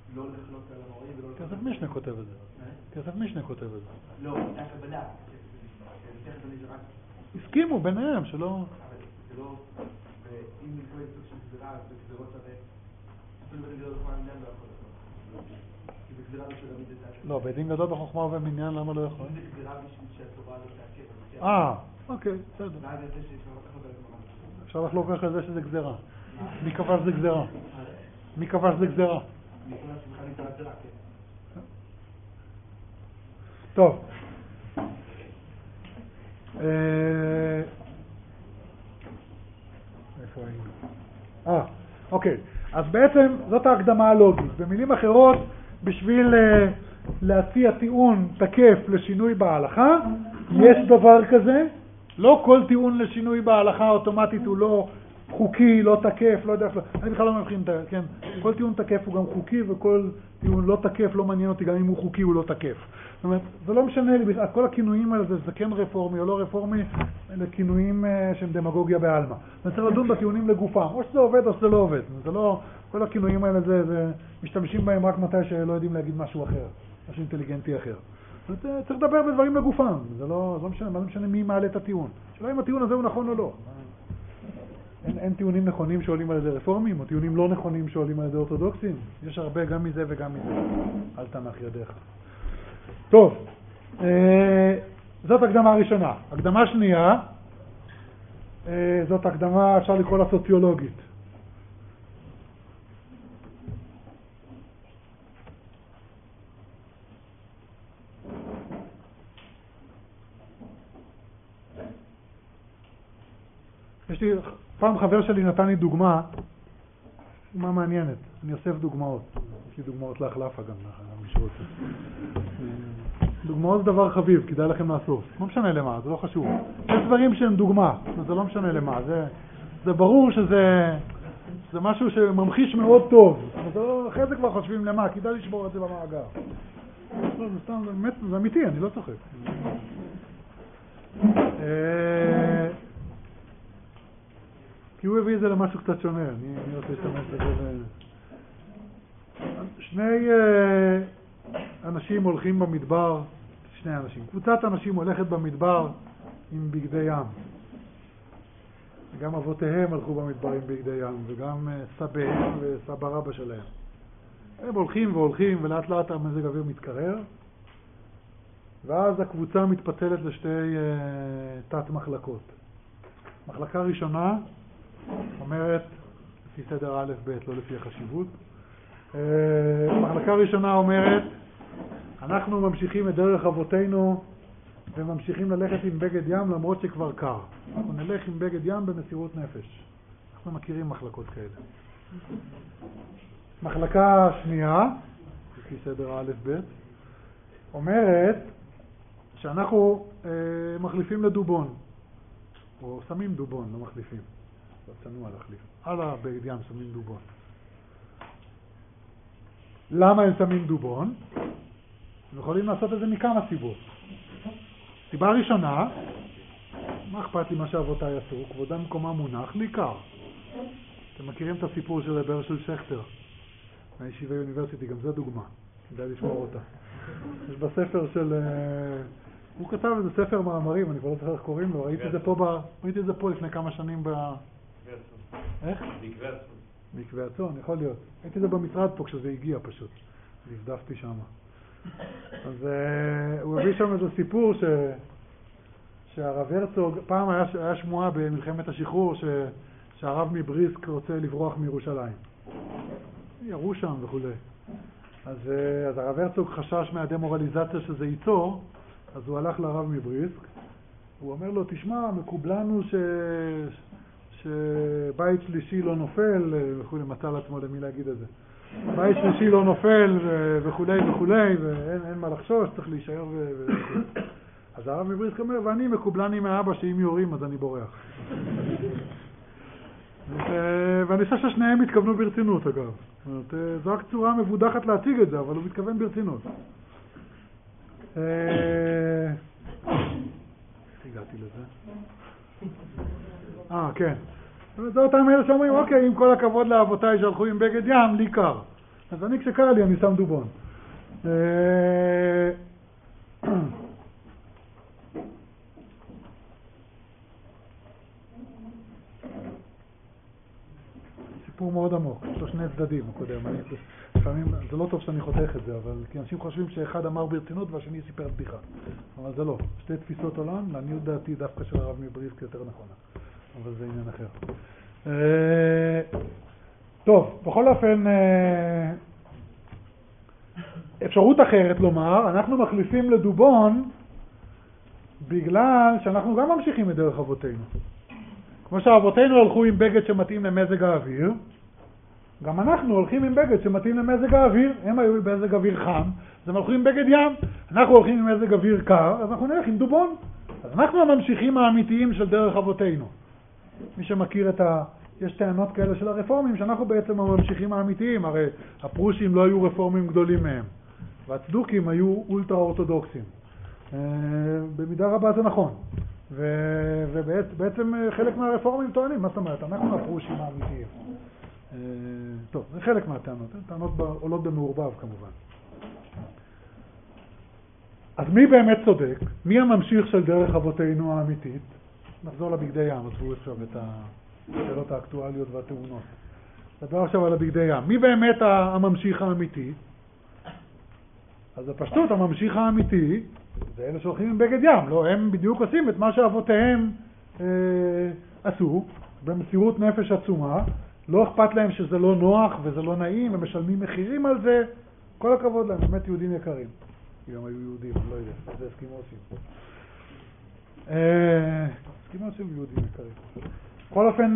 לא לחלוק על המורים ולא... כסף משנה כותב את זה. כסף משנה כותב את זה. לא, הייתה קבלה. תכף אני רק... הסכימו ביניהם, שלא... אבל זה לא... ואם נקרא סוג של גזירה, זה גזירות הרי... אפילו בית דין גדול בחוכמה ומניין לא יכול לעשות. כי זה גזירה בשביל להעמיד את העקב. לא, בית דין גדול בחוכמה ובמניין למה לא יכול? אם זה גזירה בשביל שהתורה לא תעכב. אוקיי, בסדר. ואז יוצא שאפשר לחלוק על הגמרא. אפשר לחלוק על זה שזה גזירה. מי קבע שזה גזירה? מי קבע שזה גזירה? אני קורא שמחה נקרא גזירה, כן. טוב. איפה היינו? אוקיי. אז בעצם זאת ההקדמה הלוגית. במילים אחרות, בשביל להציע טיעון תקף לשינוי בהלכה, יש דבר כזה. לא כל טיעון לשינוי בהלכה אוטומטית הוא לא חוקי, לא תקף, לא יודע, אני בכלל לא מבחין, כן? כל טיעון תקף הוא גם חוקי, וכל טיעון לא תקף לא מעניין אותי, גם אם הוא חוקי הוא לא תקף. זאת אומרת, זה לא משנה לי, כל הכינויים האלה זה כן רפורמי או לא רפורמי, אלה כינויים שהם דמגוגיה בעלמא. אני צריך לדון בטיעונים לגופם, או שזה עובד או שזה לא עובד. זה לא, כל הכינויים האלה זה משתמשים בהם רק מתי שלא יודעים להגיד משהו אחר, משהו אינטליגנטי אחר. צריך לדבר בדברים לגופם, זה לא משנה, מה זה משנה מי מעלה את הטיעון. שאלה אם הטיעון הזה הוא נכון או לא. אין טיעונים נכונים שעולים על ידי רפורמים, או טיעונים לא נכונים שעולים על ידי אורתודוקסים. יש הרבה גם מזה וגם מזה. אל תנח ידיך. טוב, זאת הקדמה הראשונה. הקדמה שנייה, זאת הקדמה, אפשר לקרוא לה סוציולוגית. יש לי, פעם חבר שלי נתן לי דוגמה מעניינת. אני אוסף דוגמאות. יש לי דוגמאות להחלפה גם, מישהו רוצה. דוגמאות זה דבר חביב, כדאי לכם לאסוף. לא משנה למה, זה לא חשוב. יש דברים שהם דוגמה, זה לא משנה למה. זה ברור שזה משהו שממחיש מאוד טוב. אחרי זה כבר חושבים למה, כדאי לשבור את זה במאגר. זה סתם, זה אמיתי, אני לא צוחק. כי הוא הביא את זה למשהו קצת שונה, אני רוצה להשתמש בזה. שני אנשים הולכים במדבר, קבוצת אנשים הולכת במדבר עם בגדי ים. גם אבותיהם הלכו במדבר עם בגדי ים, וגם סביהם וסבא רבא שלהם. הם הולכים והולכים, ולאט לאט המזג האוויר מתקרר, ואז הקבוצה מתפצלת לשתי תת מחלקות. מחלקה ראשונה אומרת, לפי סדר א' ב', לא לפי החשיבות. מחלקה ראשונה אומרת, אנחנו ממשיכים את דרך אבותינו וממשיכים ללכת עם בגד ים למרות שכבר קר. אנחנו נלך עם בגד ים במסירות נפש. אנחנו מכירים מחלקות כאלה. מחלקה שנייה, לפי סדר א' ב', אומרת שאנחנו מחליפים לדובון, או שמים דובון, לא מחליפים. צנוע להחליף. על הבגד ים שמים דובון. למה הם שמים דובון? הם יכולים לעשות את זה מכמה סיבות. סיבה ראשונה, מה אכפת לי מה שאבותיי עשו? כבודם מקומם מונח, לי קר. אתם מכירים את הסיפור של רבר של שכטר, מהישיבה אוניברסיטי, גם זה דוגמה. כדאי לשמור אותה. יש בספר של... הוא כתב איזה ספר מאמרים, אני כבר לא זוכר איך קוראים לו, ראיתי את זה פה לפני כמה שנים איך? מקווה הצאן, יכול להיות. הייתי את זה במשרד פה כשזה הגיע פשוט. נבדפתי שם. אז הוא הביא שם איזה סיפור שהרב הרצוג, פעם היה שמועה במלחמת השחרור שהרב מבריסק רוצה לברוח מירושלים. ירו שם וכו'. אז הרב הרצוג חשש מהדמורליזציה שזה ייצור, אז הוא הלך לרב מבריסק. הוא אומר לו, תשמע, מקובלנו שבית שלישי לא נופל, וכו', מצא לעצמו למי להגיד את זה. בית שלישי לא נופל וכו' וכו', ואין מה לחשוש, צריך להישאר וכו'. אז הרב מבריסק אומר, ואני מקובלני מאבא שאם יורים אז אני בורח. ואני חושב ששניהם התכוונו ברצינות אגב. זו רק צורה מבודחת להציג את זה, אבל הוא מתכוון ברצינות. איך הגעתי לזה? כן. זה אותם אלה שאומרים, אוקיי, עם כל הכבוד לאבותיי שהלכו עם בגד ים, לי קר. אז אני כשקרה לי אני שם דובון. סיפור מאוד עמוק, יש לו שני צדדים הקודם. לפעמים, זה לא טוב שאני חותך את זה, אבל כי אנשים חושבים שאחד אמר ברצינות והשני סיפר בדיחה. אבל זה לא. שתי תפיסות עולם, לעניות דעתי דווקא של הרב מבריסק יותר נכונה. אבל זה עניין אחר. טוב, בכל אופן, אפשרות אחרת לומר, אנחנו מחליפים לדובון בגלל שאנחנו גם ממשיכים מדרך אבותינו. כמו שאבותינו הלכו עם בגד שמתאים למזג האוויר, גם אנחנו הולכים עם בגד שמתאים למזג האוויר. הם היו במזג אוויר חם, אז הם הולכים עם בגד ים. אנחנו הולכים עם מזג אוויר קר, אז אנחנו נלך עם דובון. אז אנחנו הממשיכים האמיתיים של דרך אבותינו. מי שמכיר יש טענות כאלה של הרפורמים, שאנחנו בעצם הממשיכים האמיתיים. הרי הפרושים לא היו רפורמים גדולים מהם, והצדוקים היו אולטרה אורתודוקסים. במידה רבה זה נכון. ובעצם חלק מהרפורמים טוענים, מה זאת אומרת? אנחנו הפרושים האמיתיים. טוב, זה חלק מהטענות. טענות עולות במעורבב כמובן. אז מי באמת צודק? מי הממשיך של דרך אבותינו האמיתית? נחזור לבגדי ים, עזבו עכשיו את השאלות האקטואליות והטעונות. נדבר עכשיו על הבגדי ים. מי באמת הממשיך האמיתי? אז בפשטות הממשיך האמיתי זה אלה שהולכים עם בגד ים. לא, הם בדיוק עושים את מה שאבותיהם עשו, במסירות נפש עצומה. לא אכפת להם שזה לא נוח וזה לא נעים, הם משלמים מחירים על זה. כל הכבוד להם, באמת יהודים יקרים. גם היו יהודים, אני לא יודע, זה אסקימוסים. אסקימוסים ויהודים יקרים. בכל אופן,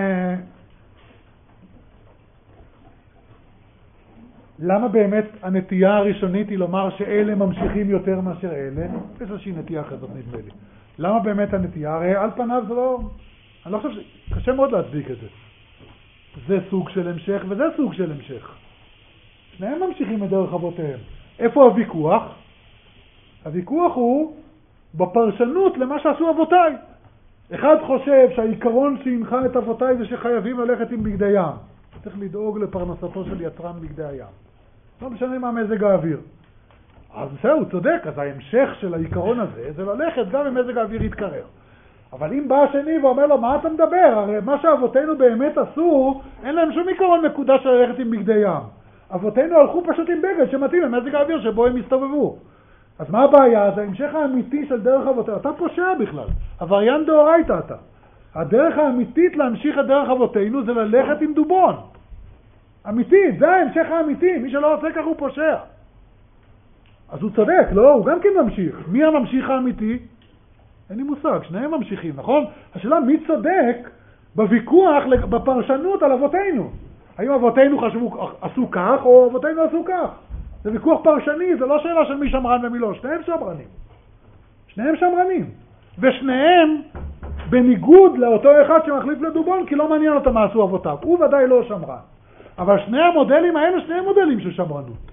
למה באמת הנטייה הראשונית היא לומר שאלה ממשיכים יותר מאשר אלה? יש איזושהי נטייה כזאת נדמה לי. למה באמת הנטייה? הרי על פניו זה לא... אני לא חושב שקשה מאוד להצדיק את זה. זה סוג של המשך וזה סוג של המשך. שניהם ממשיכים מדרך אבותיהם. איפה הוויכוח? הוויכוח הוא בפרשנות למה שעשו אבותיי. אחד חושב שהעיקרון שהנחה את אבותיי זה שחייבים ללכת עם בגדי ים. צריך לדאוג לפרנסתו של יצרן בגדי הים. לא משנה מה מזג האוויר. אז זהו, צודק. אז ההמשך של העיקרון הזה זה ללכת גם אם מזג האוויר יתקרר. אבל אם בא השני ואומר לו, מה אתה מדבר? הרי מה שאבותינו באמת עשו, אין להם שום עיקרון מקודש של ללכת עם בגדי ים. אבותינו הלכו פשוט עם בגד שמתאים למזג האוויר שבו הם הסתובבו. אז מה הבעיה? זה ההמשך האמיתי של דרך אבותינו. אתה פושע בכלל. עבריין דאורייתא אתה. הדרך האמיתית להמשיך את דרך אבותינו זה ללכת עם דובון. אמיתית, זה ההמשך האמיתי. מי שלא עושה כך הוא פושע. אז הוא צודק, לא? הוא גם כן ממשיך. מי הממשיך האמיתי? אין לי מושג, שניהם ממשיכים, נכון? השאלה מי צודק בוויכוח, בפרשנות על אבותינו. האם אבותינו עשו כך או אבותינו עשו כך? זה ויכוח פרשני, זה לא שאלה של מי שמרן ומי לא. שניהם שמרנים. שניהם שמרנים. ושניהם בניגוד לאותו אחד שמחליף לדובון, כי לא מעניין אותם מה עשו אבותיו. הוא ודאי לא שמרן. אבל שני המודלים האלה, שניהם מודלים של שמרנות.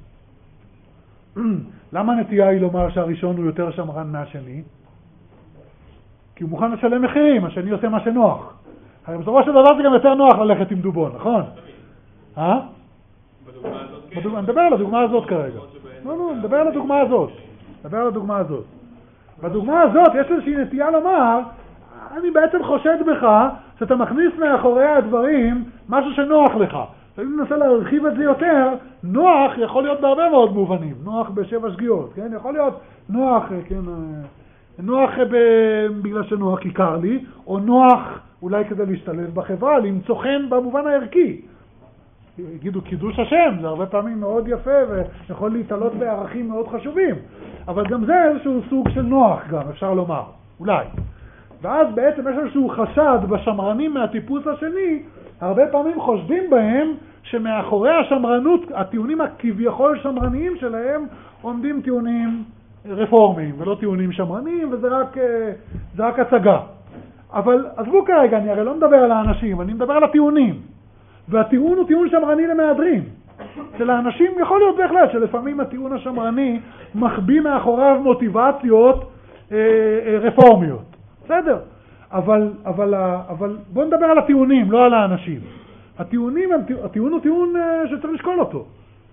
למה הנטייה היא לומר שהראשון הוא יותר שמרן מהשני? כי הוא מוכן לשלם מחירים, השני עושה מה שנוח. הרי בסופו של דבר זה גם יותר נוח ללכת עם דובון, נכון? בדוגמה הזאת כן. אני מדבר על הדוגמה הזאת כרגע. לא, אני מדבר על הדוגמה הזאת. בדוגמה הזאת יש איזושהי נטייה לומר, אני בעצם חושד בך שאתה מכניס מאחורי הדברים משהו שנוח לך. אם ננסה להרחיב את זה יותר, נוח יכול להיות בהרבה מאוד מובנים. נוח בשבע שגיאות, כן? יכול להיות נוח, כן? נוח בגלל שנוח כי קר לי, או נוח אולי כדי להשתלב בחברה, למצוא חן במובן הערכי. יגידו קידוש השם, זה הרבה פעמים מאוד יפה ויכול להתעלות בערכים מאוד חשובים. אבל גם זה איזשהו סוג של נוח גם, אפשר לומר, אולי. ואז בעצם יש איזשהו חשד בשמרנים מהטיפוס השני, הרבה פעמים חושדים בהם שמאחורי השמרנות, הטיעונים הכביכול שמרניים שלהם, עומדים טיעונים רפורמיים ולא טיעונים שמרניים, וזה רק הצגה. אבל עזבו כרגע, אני הרי לא מדבר על האנשים, אני מדבר על הטיעונים. והטיעון הוא טיעון שמרני למהדרין. של האנשים יכול להיות בהחלט שלפעמים הטיעון השמרני מחביא מאחוריו מוטיבציות רפורמיות. בסדר? אבל בואו נדבר על הטיעונים, לא על האנשים. הטיעון הוא טיעון שצריך לשקול אותו.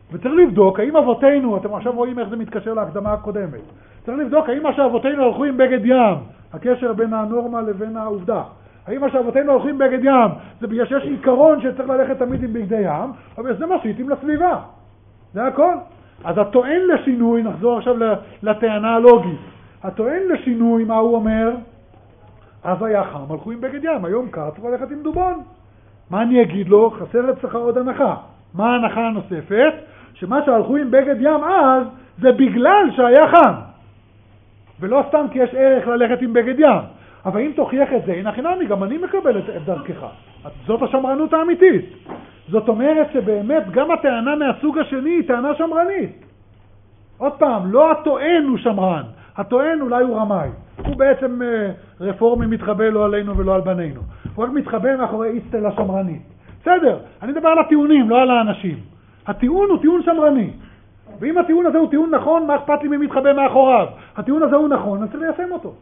וצריך לבדוק האם אבותינו, אתם עכשיו רואים איך זה מתקשר להקדמה הקודמת, צריך לבדוק האם מה שאבותינו הלכו עם בגד ים, הקשר בין הנורמה לבין העובדה, האם מה שאבותינו הלכו עם בגד ים זה בגלל שיש עיקרון שצריך ללכת תמיד עם בגדי ים, אבל זה מסיתים לסביבה, זה הכל. אז הטוען לשינוי, נחזור עכשיו לטענה הלוגית, הטוען לשינוי, מה הוא אומר? אז היה חם, הלכו עם בגד ים, היום קר, צריך ללכת עם דובון. מה אני אגיד לו? חסר אצלך עוד הנחה. מה ההנחה הנוספת? שמה שהלכו עם בגד ים אז, זה בגלל שהיה חם. ולא סתם כי יש ערך ללכת עם בגד ים. אבל אם תוכיח את זה, הנה חינמי, גם אני מקבל את דרכך. זאת השמרנות האמיתית. זאת אומרת שבאמת גם הטענה מהסוג השני היא טענה שמרנית. עוד פעם, לא הטוען הוא שמרן, הטוען אולי הוא רמאי. הוא בעצם רפורמי מתחבא לא עלינו ולא על בנינו. הוא רק מתחבא מאחורי איסטלה שמרנית. בסדר, אני מדבר על הטיעונים, לא על האנשים. הטיעון הוא טיעון שמרני. ואם הטיעון הזה הוא טיעון נכון, מה אכפת לי מי מתחבא מאחוריו? הטיעון הזה הוא נכון, אז צריך ליישם אותו.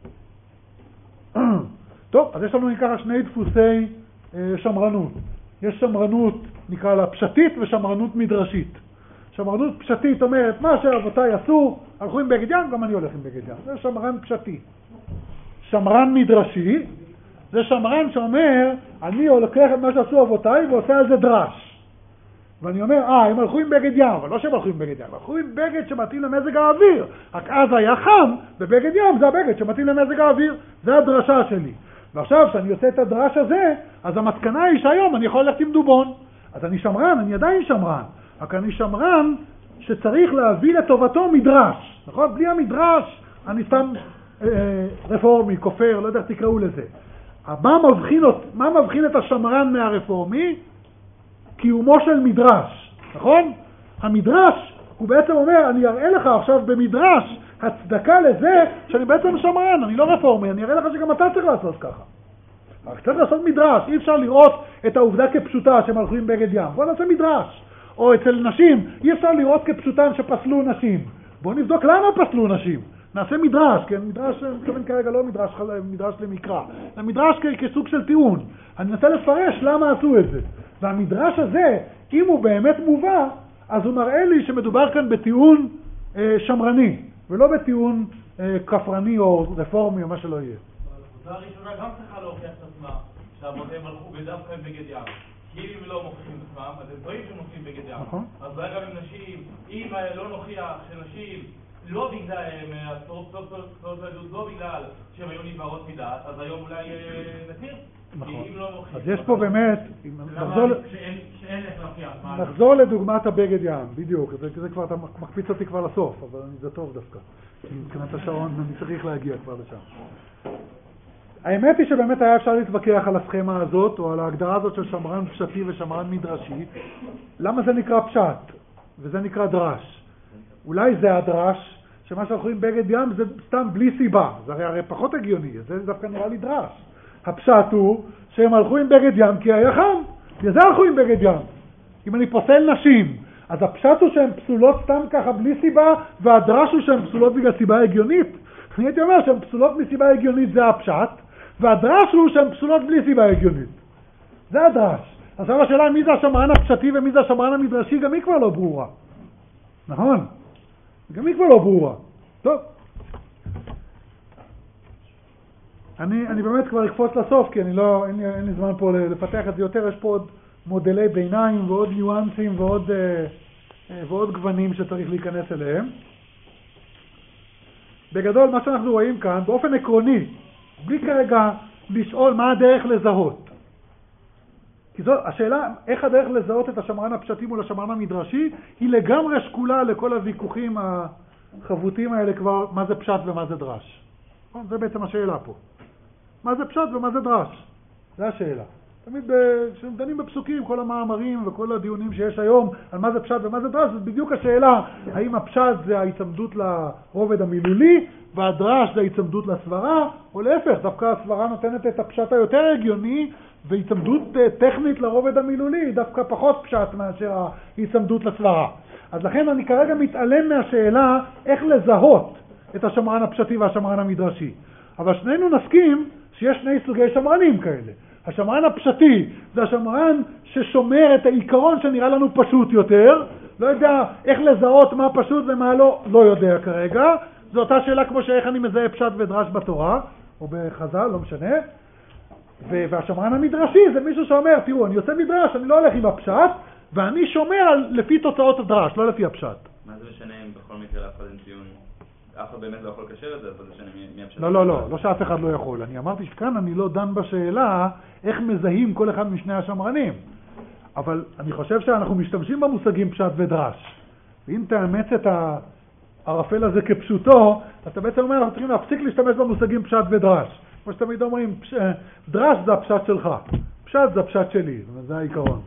טוב, אז יש לנו ככה שני דפוסי שמרנות. יש שמרנות, נקרא לה פשטית, ושמרנות מדרשית. שמרנות פשטית אומרת, מה שאבותיי עשו, הלכו עם בגד ים, גם אני הולך עם בגד ים. זה שמרן פשטי. שמרן מדרשי, זה שמרן שאומר, אני לוקח את מה שעשו אבותיי ועושה על זה דרש. ואני אומר, הם הלכו עם בגד ים, אבל לא שהם הלכו עם בגד ים, הלכו עם בגד שמתאים למזג האוויר. רק אז היה חם, ובגד ים זה הבגד שמתאים למזג האוויר. זה הדרשה שלי. ועכשיו, כשאני עושה את הדרש הזה, אז המסקנה היא שהיום אני יכול ללכת עם דובון. אז אני שמרן, אני עדיין שמרן. רק אני שמרן שצריך להביא לטובתו מדרש. נכון? בלי המדרש, אני סתם רפורמי, כופר, לא יודע איך תקראו לזה. מה מבחין את השמרן מהרפורמי? קיומו של מדרש. נכון? המדרש הוא בעצם אומר, אני אראה לך עכשיו במדרש הצדקה לזה שאני בעצם שמרן, אני לא רפורמי, אני אראה לך שגם אתה צריך לעשות ככה. רק צריך לעשות מדרש, אי אפשר לראות את העובדה כפשוטה שהם הלכו עם בגד ים. בוא נעשה מדרש. או אצל נשים, אי אפשר לראות כפשוטן שפסלו נשים. בוא נבדוק למה פסלו נשים. נעשה מדרש, כן? מדרש, אני מתכוון כרגע לא מדרש למקרא, זה מדרש כסוג של טיעון. אני מנסה לפרש למה עשו את זה. והמדרש הזה, אם הוא באמת מובא, אז הוא מראה לי שמדובר כאן בטיעון שמרני, ולא בטיעון כפרני או רפורמי או מה שלא יהיה. הקבוצה הראשונה גם צריכה להוכיח את עצמה שהאבותיהם הלכו בדווקא עם בגד ים. כי אם הם לא מוכיחים את עצמם, אז הם טועים שהם מוכיחים בגד ים. נכון. אז אולי גם עם נשים, אם לא נוכיח שנשים לא בגלל לא בגלל שהם היו נבערות מדעת, אז היום אולי נתיר. נכון. אז יש פה באמת, נחזור לדוגמת הבגד ים, בדיוק, זה כבר, אתה מקפיץ אותי כבר לסוף, אבל זה טוב דווקא. מבחינת השעון אני צריך להגיע כבר לשם. האמת היא שבאמת היה אפשר להתווכח על הסכמה הזאת, או על ההגדרה הזאת של שמרן פשטי ושמרן מדרשי. למה זה נקרא פשט? וזה נקרא דרש. אולי זה הדרש, שמה שאנחנו רואים בגד ים זה סתם בלי סיבה. זה הרי פחות הגיוני, זה דווקא נראה לי דרש. הפשט הוא שהם הלכו עם בגד ים כי היה חם. זה הלכו עם בגד ים. אם אני פוסל נשים, אז הפשט הוא שהן פסולות סתם ככה בלי סיבה, והדרש הוא שהן פסולות בגלל סיבה הגיונית. אני הייתי אומר שהן פסולות מסיבה הגיונית זה הפשט, והדרש הוא שהן פסולות בלי סיבה הגיונית. זה הדרש. אז השאלה מי זה השמרן הפשטי ומי זה השמרן המדרשי, גם היא כבר לא ברורה. נכון? גם היא כבר לא ברורה. טוב. אני באמת כבר אקפוץ לסוף, כי אין לי זמן פה לפתח את זה יותר. יש פה עוד מודלי ביניים ועוד ניואנסים ועוד גוונים שצריך להיכנס אליהם. בגדול, מה שאנחנו רואים כאן, באופן עקרוני, בלי כרגע לשאול מה הדרך לזהות. כי זו השאלה, איך הדרך לזהות את השמרן הפשטי מול השמרן המדרשי, היא לגמרי שקולה לכל הוויכוחים החבותיים האלה כבר, מה זה פשט ומה זה דרש. זה בעצם השאלה פה. מה זה פשט ומה זה דרש? זה השאלה. תמיד כשדנים בפסוקים, כל המאמרים וכל הדיונים שיש היום על מה זה פשט ומה זה דרש, זה בדיוק השאלה, האם הפשט זה ההצמדות לרובד המילולי, והדרש זה ההצמדות לסברה, או להפך, דווקא הסברה נותנת את הפשט היותר הגיוני, והצמדות טכנית לרובד המילולי, דווקא פחות פשט מאשר ההצמדות לסברה. אז לכן אני כרגע מתעלם מהשאלה איך לזהות את השמרן הפשטי והשמרן המדרשי. אבל שנינו נסכים שיש שני סוגי שמרנים כאלה. השמרן הפשטי זה השמרן ששומר את העיקרון שנראה לנו פשוט יותר, לא יודע איך לזהות מה פשוט ומה לא יודע כרגע. זו אותה שאלה כמו שאיך אני מזהה פשט ודרש בתורה, או בחז"ל, לא משנה. והשמרן המדרשי זה מישהו שאומר, תראו, אני יוצא מדרש, אני לא הולך עם הפשט, ואני שומר לפי תוצאות הדרש, לא לפי הפשט. מה זה משנה אם בכל מקרה לאף אחד אין ציון? אף אחד באמת לא יכול לקשר את זה, אבל זה משנה מי הפשט? לא שאף אחד לא יכול. אני אמרתי שכאן אני לא דן בשאלה איך מזהים כל אחד משני השמרנים. אבל אני חושב שאנחנו משתמשים במושגים פשט ודרש. ואם תאמץ את הערפל הזה כפשוטו, אתה בעצם אומר, אנחנו צריכים להפסיק להשתמש במושגים פשט ודרש. כמו שתמיד אומרים, דרש זה הפשט שלך, פשט זה הפשט שלי, זה העיקרון.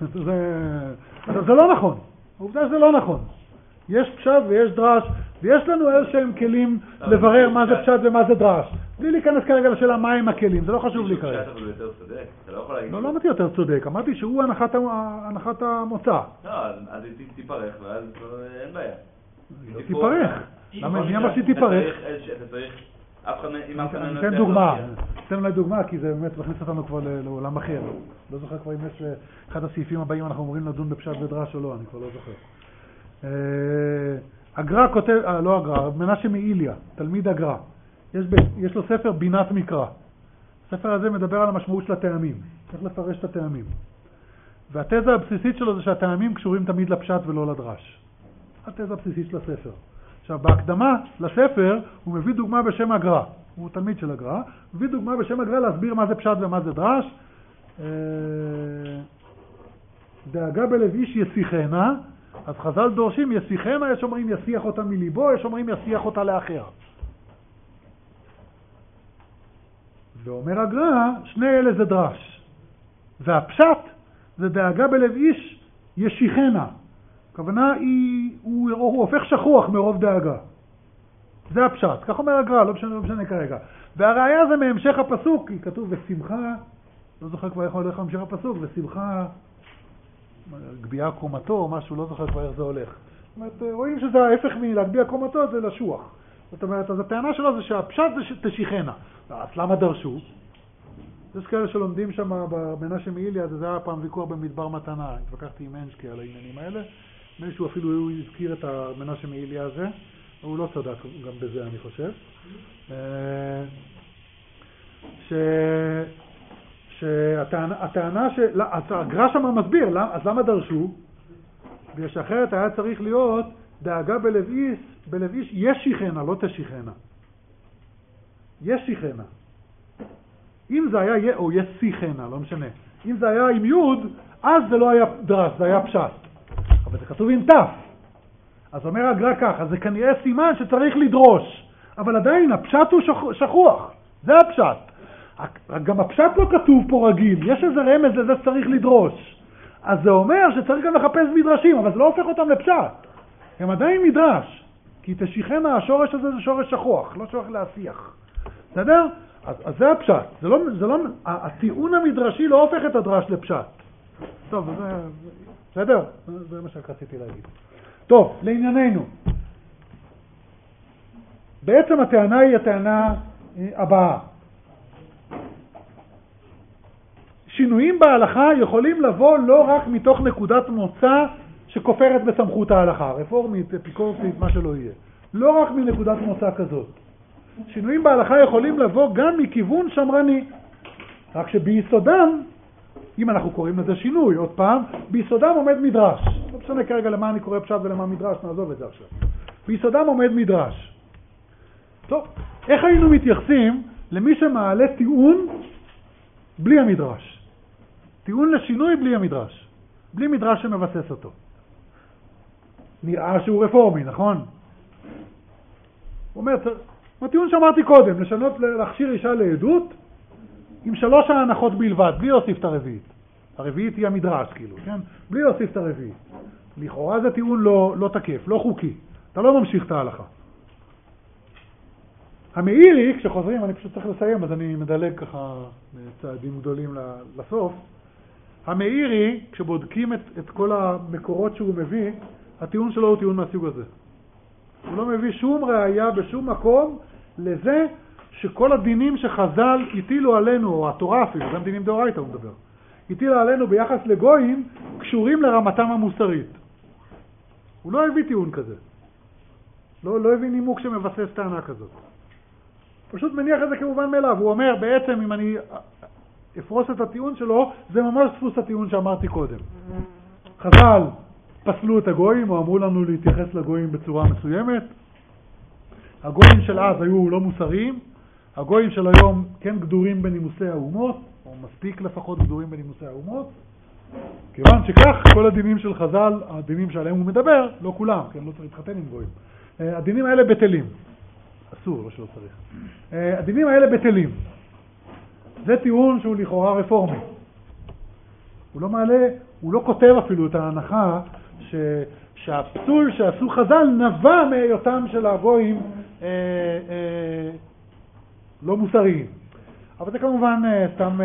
זה לא נכון, העובדה שזה לא נכון. יש פשט ויש דרש, ויש לנו איזשהם כלים לברר מה זה פשט ומה זה דרש. בלי להיכנס כרגע לשאלה מה הם הכלים, זה לא חשוב לי כרגע. פשט אבל הוא יותר צודק, אתה לא יכול להגיד... לא אמרתי יותר צודק, אמרתי שהוא הנחת המוצא. לא, אז היא תיפרח ואז אין בעיה. היא תיפרח. למה מי אמר שהיא תיפרח? אני אתן דוגמה, אתן אולי דוגמה כי זה באמת מכניס אותנו כבר לעולם אחר. לא זוכר כבר אם יש אחד הסעיפים הבאים אנחנו אומרים לדון בפשט ודרש או לא, אני כבר לא זוכר. הגר"א כותב, לא הגר"א, מנשה מאיליה, תלמיד הגר"א. יש לו ספר בינת מקרא. הספר הזה מדבר על המשמעות של הטעמים, איך לפרש את הטעמים. והתזה הבסיסית שלו זה שהטעמים קשורים תמיד לפשט ולא לדרש. התזה הבסיסית של הספר. עכשיו, בהקדמה לספר הוא מביא דוגמה בשם הגר"א. הוא תלמיד של הגר"א. מביא דוגמה בשם הגר"א להסביר מה זה פשט ומה זה דרש. דאגה בלב איש יסיחנה, אז חז"ל דורשים יסיחנה, יש אומרים יסיח אותה מליבו, יש אומרים יסיח אותה לאחר. ואומר הגר"א, שני אלה זה דרש. והפשט זה דאגה בלב איש ישיחנה. הכוונה הוא הופך שכוח מרוב דאגה. זה הפשט. כך אומר הגר"א, לא משנה כרגע. והראיה זה מהמשך הפסוק, כי כתוב ושמחה, לא זוכר כבר איך הולך המשך הפסוק, ושמחה, גבייה קומתו או משהו, לא זוכר כבר איך זה הולך. זאת אומרת, רואים שזה ההפך מלהגבייה קומתו, זה לשוח. זאת אומרת, אז הטענה שלו זה שהפשט זה תשיחנה. אז למה דרשו? יש כאלה שלומדים שם במנשה מאיליה, זה היה פעם ויכוח במדבר מתנה, התווכחתי עם אנשקי על העניינים האלה. מישהו אפילו הוא הזכיר את המנשה מאיליה הזה, הוא לא צדק גם בזה אני חושב. שהטענה הגר"א שם מסביר, אז למה דרשו? בגלל שאחרת היה צריך להיות דאגה בלב איש יש שיחנה, לא תשיחנה. יש שיחנה. אם זה היה, או יש שיחנה, לא משנה. אם זה היה עם יוד, אז זה לא היה דרש, זה היה פשט. אבל זה כתוב עם תף. אז אומר הגר"א ככה, זה כנראה סימן שצריך לדרוש. אבל עדיין הפשט הוא שכוח. זה הפשט. גם הפשט לא כתוב פה רגיל. יש איזה רמז לזה שצריך לדרוש. אז זה אומר שצריך גם לחפש מדרשים, אבל זה לא הופך אותם לפשט. הם עדיין מדרש. כי תשיחנה, השורש הזה זה שורש שכוח, לא שורש להשיח. בסדר? אז זה הפשט. הטיעון המדרשי לא הופך את הדרש לפשט. טוב, בסדר? זה מה שרציתי להגיד. טוב, לענייננו. בעצם הטענה היא הטענה הבאה. שינויים בהלכה יכולים לבוא לא רק מתוך נקודת מוצא שכופרת בסמכות ההלכה, רפורמית, אפיקורסית, מה שלא יהיה. לא רק מנקודת מוצא כזאת. שינויים בהלכה יכולים לבוא גם מכיוון שמרני. רק שביסודם, אם אנחנו קוראים לזה שינוי, עוד פעם, ביסודם עומד מדרש. לא משנה כרגע למה אני קורא פשט ולמה מדרש, נעזוב את זה עכשיו. ביסודם עומד מדרש. טוב, איך היינו מתייחסים למי שמעלה טיעון בלי המדרש? טיעון לשינוי בלי המדרש. בלי מדרש שמבסס אותו. נראה שהוא רפורמי, נכון? הוא אומר, הטיעון שאמרתי קודם, להכשיר אישה לעדות עם 3 ההנחות בלבד, בלי להוסיף את הרביעית. הרביעית היא המדרש, כאילו, כן? בלי להוסיף את הרביעית. לכאורה זה טיעון לא תקף, לא חוקי. אתה לא ממשיך את ההלכה. המאירי, כשחוזרים, אני פשוט צריך לסיים, אז אני מדלג ככה צעדים גדולים לסוף. המאירי, כשבודקים את כל המקורות שהוא מביא, הטיעון שלו הוא טיעון מהסוג הזה. הוא לא מביא שום ראייה בשום מקום לזה שכל הדינים שחז"ל הטילו עלינו, או התורה אפילו, גם דינים דאורייתא הוא מדבר, הטילו עלינו ביחס לגויים, קשורים לרמתם המוסרית. הוא לא הביא טיעון כזה. לא הביא נימוק שמבסס טענה כזאת. פשוט מניח את זה כמובן מאליו. הוא אומר, בעצם אם אני אפרוס את הטיעון שלו, זה ממש דפוס הטיעון שאמרתי קודם. חז"ל פסלו את הגויים, או אמרו לנו להתייחס לגויים בצורה מסוימת. הגויים של אז היו לא מוסריים, הגויים של היום כן גדורים בנימוסי האומות, או מספיק לפחות גדורים בנימוסי האומות. כיוון שכך, כל הדינים של חז"ל, הדינים שעליהם הוא מדבר, לא כולם, כן, לא צריך להתחתן עם גויים. הדינים האלה בטלים. אסור, לא שלא צריך. הדינים האלה בטלים. זה טיעון שהוא לכאורה רפורמי. הוא לא מעלה, הוא לא כותב אפילו את ההנחה שהפסול שעשו חז"ל נבע מהיותם של הגויים לא מוסריים. אבל זה כמובן סתם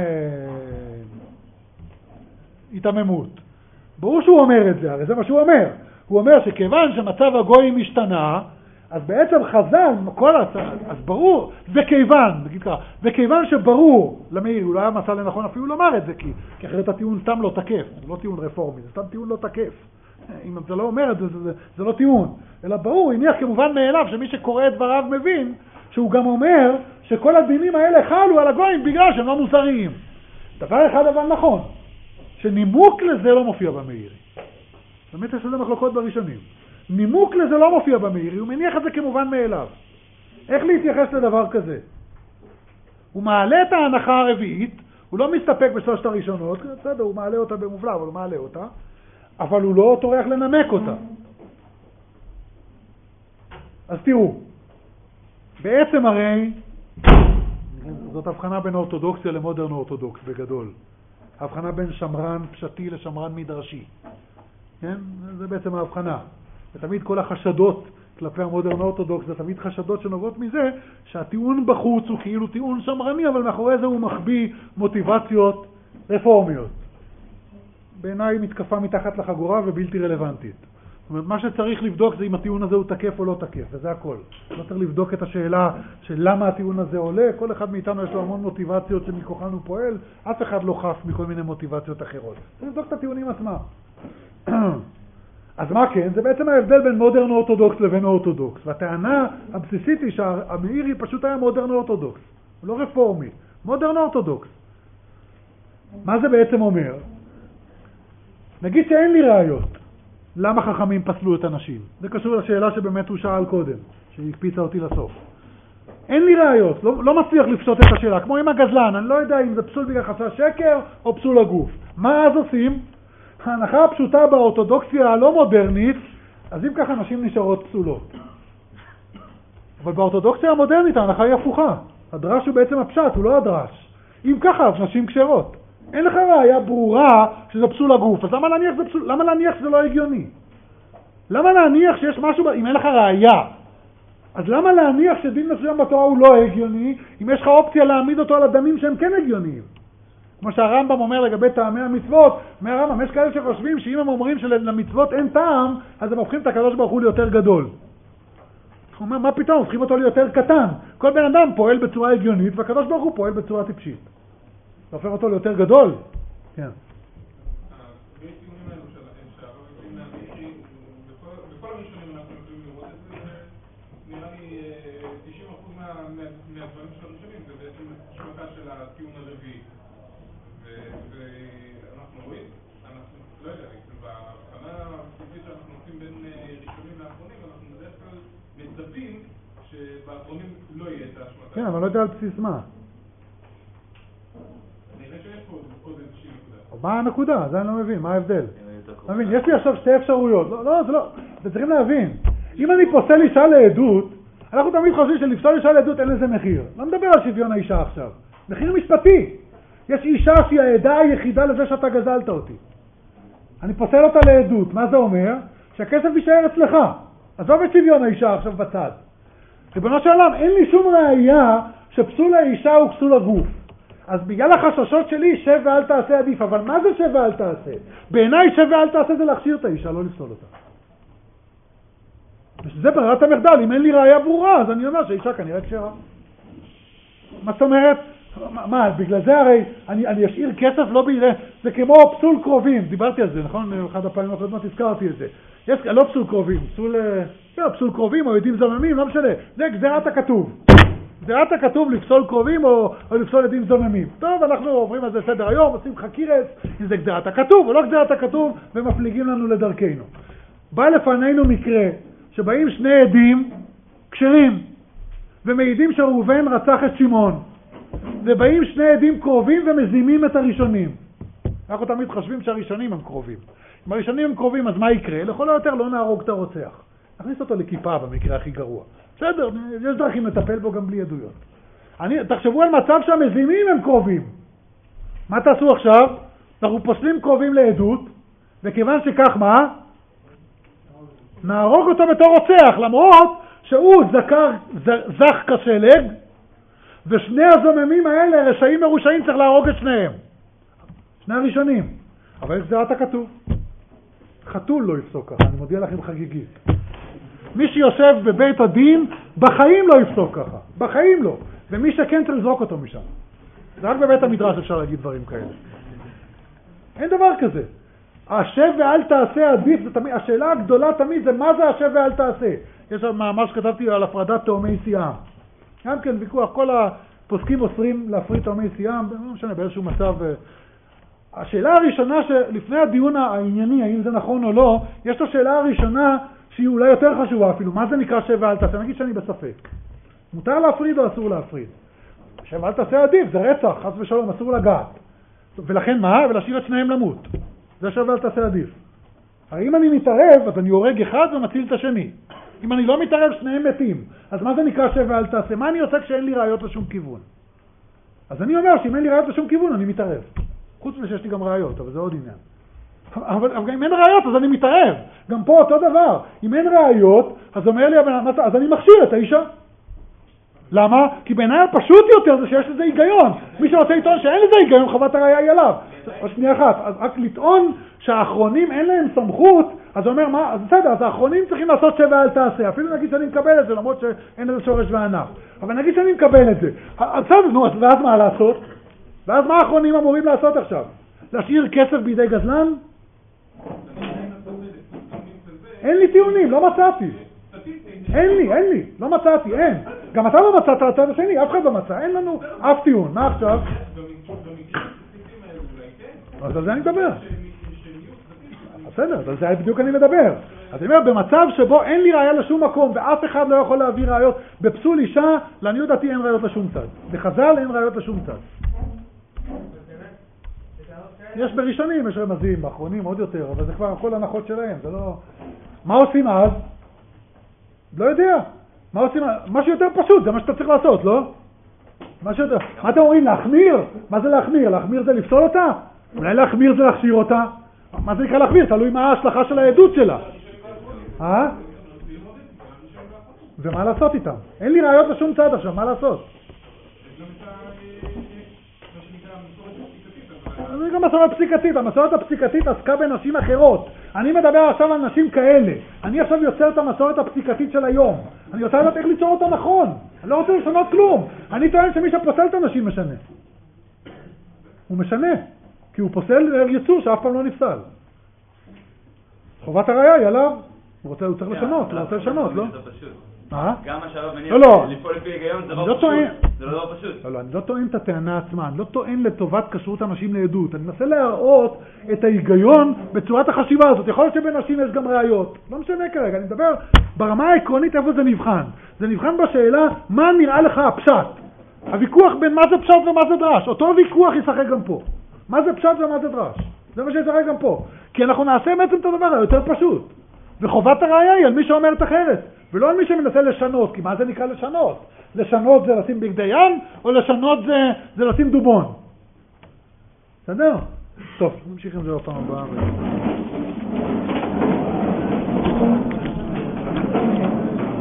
התעממות. ברור שהוא אומר את זה, הרי זה מה שהוא אומר. הוא אומר שכיוון שמצב הגויים השתנה, אז בעצם חז"ל, אז ברור, וכיוון שברור, למאיר, הוא לא היה מצא לנכון אפילו לומר את זה, כי אחרת הטיעון סתם לא תקף, זה לא טיעון רפורמי, זה סתם טיעון לא תקף. אם אתה לא אומר את זה, זה לא טיעון, אלא ברור, הניח כמובן מאליו שמי שקורא את דבריו מבין, שהוא גם אומר שכל הדינים האלה חלו על הגויים בגלל שהם לא מוסריים. דבר אחד אבל נכון, שנימוק לזה לא מופיע במאירי. באמת יש לזה מחלוקות בראשונים. נימוק לזה לא מופיע במאירי, הוא מניח את זה כמובן מאליו. איך להתייחס לדבר כזה? הוא מעלה את ההנחה הרביעית, הוא לא מסתפק בשלושת הראשונות, בסדר, הוא מעלה אותה במובלע, אבל הוא מעלה אותה, אבל הוא לא טורח לנמק אותה. אז תראו, בעצם הרי, זאת הבחנה בין אורתודוקסיה למודרן אורתודוקס בגדול. ההבחנה בין שמרן פשטי לשמרן מדרשי. כן? זה בעצם ההבחנה. ותמיד כל החשדות כלפי המודרן אורתודוקס, זה תמיד חשדות שנובעות מזה שהטיעון בחוץ הוא כאילו טיעון שמרני, אבל מאחורי זה הוא מחביא מוטיבציות רפורמיות. בעיניי מתקפה מתחת לחגורה ובלתי רלוונטית. זאת אומרת, מה שצריך לבדוק זה אם הטיעון הזה הוא תקף או לא תקף, וזה הכל. לא צריך לבדוק את השאלה של למה הטיעון הזה עולה, כל אחד מאיתנו יש לו המון מוטיבציות שמכוחן הוא פועל, אף אחד לא חף מכל מיני מוטיבציות אחרות. צריך לבדוק את הטיעונים עצמם. אז מה כן? זה בעצם ההבדל בין מודרן אורתודוקס לבין אורתודוקס. והטענה הבסיסית היא שהמאירי פשוט היה מודרן אורתודוקס. הוא לא רפורמי. מודרן אורתודוקס. מה זה בעצם אומר? נגיד שאין לי ראיות. למה חכמים פסלו את הנשים? זה קשור לשאלה שבאמת הוא שאל קודם, שהקפיצה אותי לסוף. אין לי ראיות, לא מצליח לפשוט את השאלה. כמו עם הגזלן, אני לא יודע אם זה פסול בגלל חשש שקר או פסול הגוף. מה אז עושים? ההנחה הפשוטה באורתודוקסיה הלא מודרנית, אז אם ככה נשים נשארות פסולות. אבל באורתודוקסיה המודרנית ההנחה היא הפוכה. הדרש הוא בעצם הפשט, הוא לא הדרש. אם ככה, אז נשים כשרות. אין לך ראיה ברורה שזה פסול הגוף, אז למה להניח שזה לא הגיוני? למה להניח שיש משהו, אם אין לך ראיה, אז למה להניח שדין מסוים בתורה הוא לא הגיוני, אם יש לך אופציה להעמיד אותו על הדמים שהם כן הגיוניים? כמו שהרמב"ם אומר לגבי טעמי המצוות, מהרמב"ם יש כאלה שחושבים שאם הם אומרים שלמצוות אין טעם, אז הם הופכים את הקדוש ברוך הוא ליותר גדול. הוא אומר, מה פתאום? הופכים אותו ליותר קטן. כל בן אדם פועל בצורה הגיונית, והקדוש ברוך הוא פועל בצורה טיפשית. זה הופך אותו ליותר גדול? כן. בכל הראשונים אנחנו יכולים לראות את זה, נראה לי 90% מהדברים של הראשונים זה בעצם שמתה של הטיעון הרביעי. ואנחנו רואים, אנחנו לא יודעים, בהבחנה הבסיסית שאנחנו עושים בין ראשונים לאחרונים, אנחנו בדרך כלל מצפים שבאחרונים לא יהיה את ההשמתה. כן, אבל לא יודע על בסיס מה. מה הנקודה? זה אני לא מבין, מה ההבדל? יש לי עכשיו שתי אפשרויות. לא, זה לא. אתם צריכים להבין. אם אני פוסל אישה לעדות, אנחנו תמיד חושבים שלפסול אישה לעדות אין לזה מחיר. לא מדבר על שוויון האישה עכשיו. מחיר משפטי. יש אישה שהיא העדה היחידה לזה שאתה גזלת אותי. אני פוסל אותה לעדות. מה זה אומר? שהכסף יישאר אצלך. עזוב את שוויון האישה עכשיו בצד. ריבונו של עולם, אין לי שום ראייה שפסול האישה הוא פסול הגוף. אז בגלל החששות שלי, שב ואל תעשה עדיף. אבל מה זה שב ואל תעשה? בעיניי שב ואל תעשה זה להכשיר את האישה, לא לפסול אותה. זה ברירת המחדל. אם אין לי ראייה ברורה, אז אני אומר שהאישה כנראה כשרה. מה זאת אומרת? מה, בגלל זה הרי אני אשאיר כסף לא בידי, זה כמו פסול קרובים, דיברתי על זה, נכון? אחד הפעמים הקודמות הזכרתי את זה. יש, לא פסול קרובים, פסול קרובים או עדים זוממים, לא משנה, זה גזירת הכתוב. גזירת הכתוב לפסול קרובים או לפסול עדים זוממים. טוב, אנחנו עוברים על זה סדר היום, עושים חקירס, אם זה גזירת הכתוב או לא גזירת הכתוב, ומפליגים לנו לדרכנו. בא לפנינו מקרה שבאים שני עדים כשרים, ומעידים שראובן רצח את שמעון. ובאים שני עדים קרובים ומזימים את הראשונים. אנחנו תמיד חושבים שהראשונים הם קרובים. אם הראשונים הם קרובים, אז מה יקרה? לכל היותר לא נהרוג את הרוצח. נכניס אותו לכיפה במקרה הכי גרוע. בסדר, יש דרכים לטפל בו גם בלי עדויות. תחשבו על מצב שהמזימים הם קרובים. מה תעשו עכשיו? אנחנו פוסלים קרובים לעדות, וכיוון שכך מה? נהרוג אותו בתור רוצח, למרות שהוא זך כשלג, ושני הזוממים האלה, רשעים מרושעים, צריך להרוג את שניהם. שני הראשונים. אבל יש גזירת הכתוב. חתול לא יפסוק ככה, אני מודיע לכם חגיגית. מי שיושב בבית הדין, בחיים לא יפסוק ככה. בחיים לא. ומי שכן צריך לזרוק אותו משם. זה רק בבית המדרש אפשר להגיד דברים כאלה. אין דבר כזה. השב ואל תעשה עדיף, השאלה הגדולה תמיד זה מה זה השב ואל תעשה. יש מאמר שכתבתי על הפרדת תאומי סיאם. גם כן ויכוח, כל הפוסקים אוסרים להפריד תאומי סיאם, לא משנה, באיזשהו מצב. השאלה הראשונה שלפני הדיון הענייני, האם זה נכון או לא, יש לו שאלה הראשונה שהיא אולי יותר חשובה אפילו, מה זה נקרא שב ואל תעשה? נגיד שאני בספק. מותר להפריד או אסור להפריד? שב ואל תעשה עדיף, זה רצח, חס ושלום, אסור לגעת. ולכן מה? ולהשאיר את שניהם למות. זה שב ואל תעשה עדיף. הרי אם אני מתערב, אז אני הורג אחד ומציל את השני. אם אני לא מתערב, שניהם מתים. אז מה זה נקרא שב ואל תעשה? מה אני עושה כשאין לי ראיות לשום כיוון? אז אני אומר שאם אין לי ראיות לשום כיוון, אני מתערב. חוץ משיש לי גם ראיות, אבל זה עוד עניין. אבל אם אין ראיות, אז אני מתערב. גם פה אותו דבר. אם אין ראיות, אז אומר לי, אז אני מכשיר את האישה. למה? כי בעיניי הפשוט יותר זה שיש לזה היגיון. מי שרוצה לטעון שאין לזה היגיון, חובת הראיה היא עליו. אז שנייה אחת, אז רק לטעון שהאחרונים אין להם סמכות, אז אומר, מה? אז בסדר, אז האחרונים צריכים לעשות שב ואל תעשה. אפילו נגיד שאני מקבל את זה, למרות שאין לזה שורש וענף. אבל נגיד שאני מקבל את זה. אז נו, ואז מה לעשות? ואז מה האחרונים אמורים לעשות עכשיו? להשאיר כסף בידי גזלן? אין לי טיעונים, לא מצאתי. אין לי, לא מצאתי, אין. גם אתה לא מצאת לצד השני, אף אחד לא מצא, אין לנו אף טיעון. מה עכשיו? אז על זה אני מדבר. בסדר, על זה בדיוק אני מדבר. אז אני אומר, במצב שבו אין לי ראיה לשום מקום, ואף אחד לא יכול להביא ראיות, בפסול אישה, לעניות דעתי אין ראיות לשום צד. בחז"ל אין ראיות לשום צד. יש בראשונים, יש רמזים, באחרונים עוד יותר, אבל זה כבר הכל הנחות שלהם, זה לא... מה עושים אז? לא יודע. מה עושים? משהו יותר פשוט, זה מה שאתה צריך לעשות, לא? משהו יותר... מה אתם אומרים? להחמיר? מה זה להחמיר? להחמיר זה לפסול אותה? אולי להחמיר זה להכשיר אותה? מה זה נקרא להחמיר? תלוי מה ההשלכה של העדות שלה. ומה לעשות איתם? אין לי ראיות לשום צד עכשיו, מה לעשות? זה גם מסורת פסיקתית. המסורת הפסיקתית עסקה בנשים אחרות. אני מדבר עכשיו על נשים כאלה. אני עכשיו יוצר את המסורת הפסיקתית של היום. אני רוצה לדעת איך ליצור אותה נכון. אני לא רוצה לשנות כלום. אני טוען שמי שפוסל את הנשים משנה. הוא משנה. כי הוא פוסל יצור שאף פעם לא נפסל. חובת הראיה היא עליו. הוא צריך לשנות. הוא רוצה לשנות, לא? גם השלב מניח לפעול לפי היגיון זה לא פשוט. זה לא פשוט. לא, אני לא טוען את הטענה עצמה, אני לא טוען לטובת כשרות אנשים לעדות. אני מנסה להראות את ההיגיון בצורת החשיבה הזאת. יכול להיות שבנשים יש גם ראיות. לא משנה כרגע, אני מדבר ברמה העקרונית איפה זה נבחן. זה נבחן בשאלה מה נראה לך הפשט. הוויכוח בין מה זה פשט ומה זה דרש. אותו ויכוח ישחק גם פה. מה זה פשט ומה זה דרש. זה מה שישחק גם פה. כי אנחנו נעשה בעצם את הדבר היותר פשוט. וחובת הראיה היא על מי שאומרת אחרת. ולא על מי שמנסה לשנות, כי מה זה נקרא לשנות? לשנות זה לשים בגדי ים, או לשנות זה לשים דובון. בסדר? טוב, נמשיך עם זה בפעם הבאה.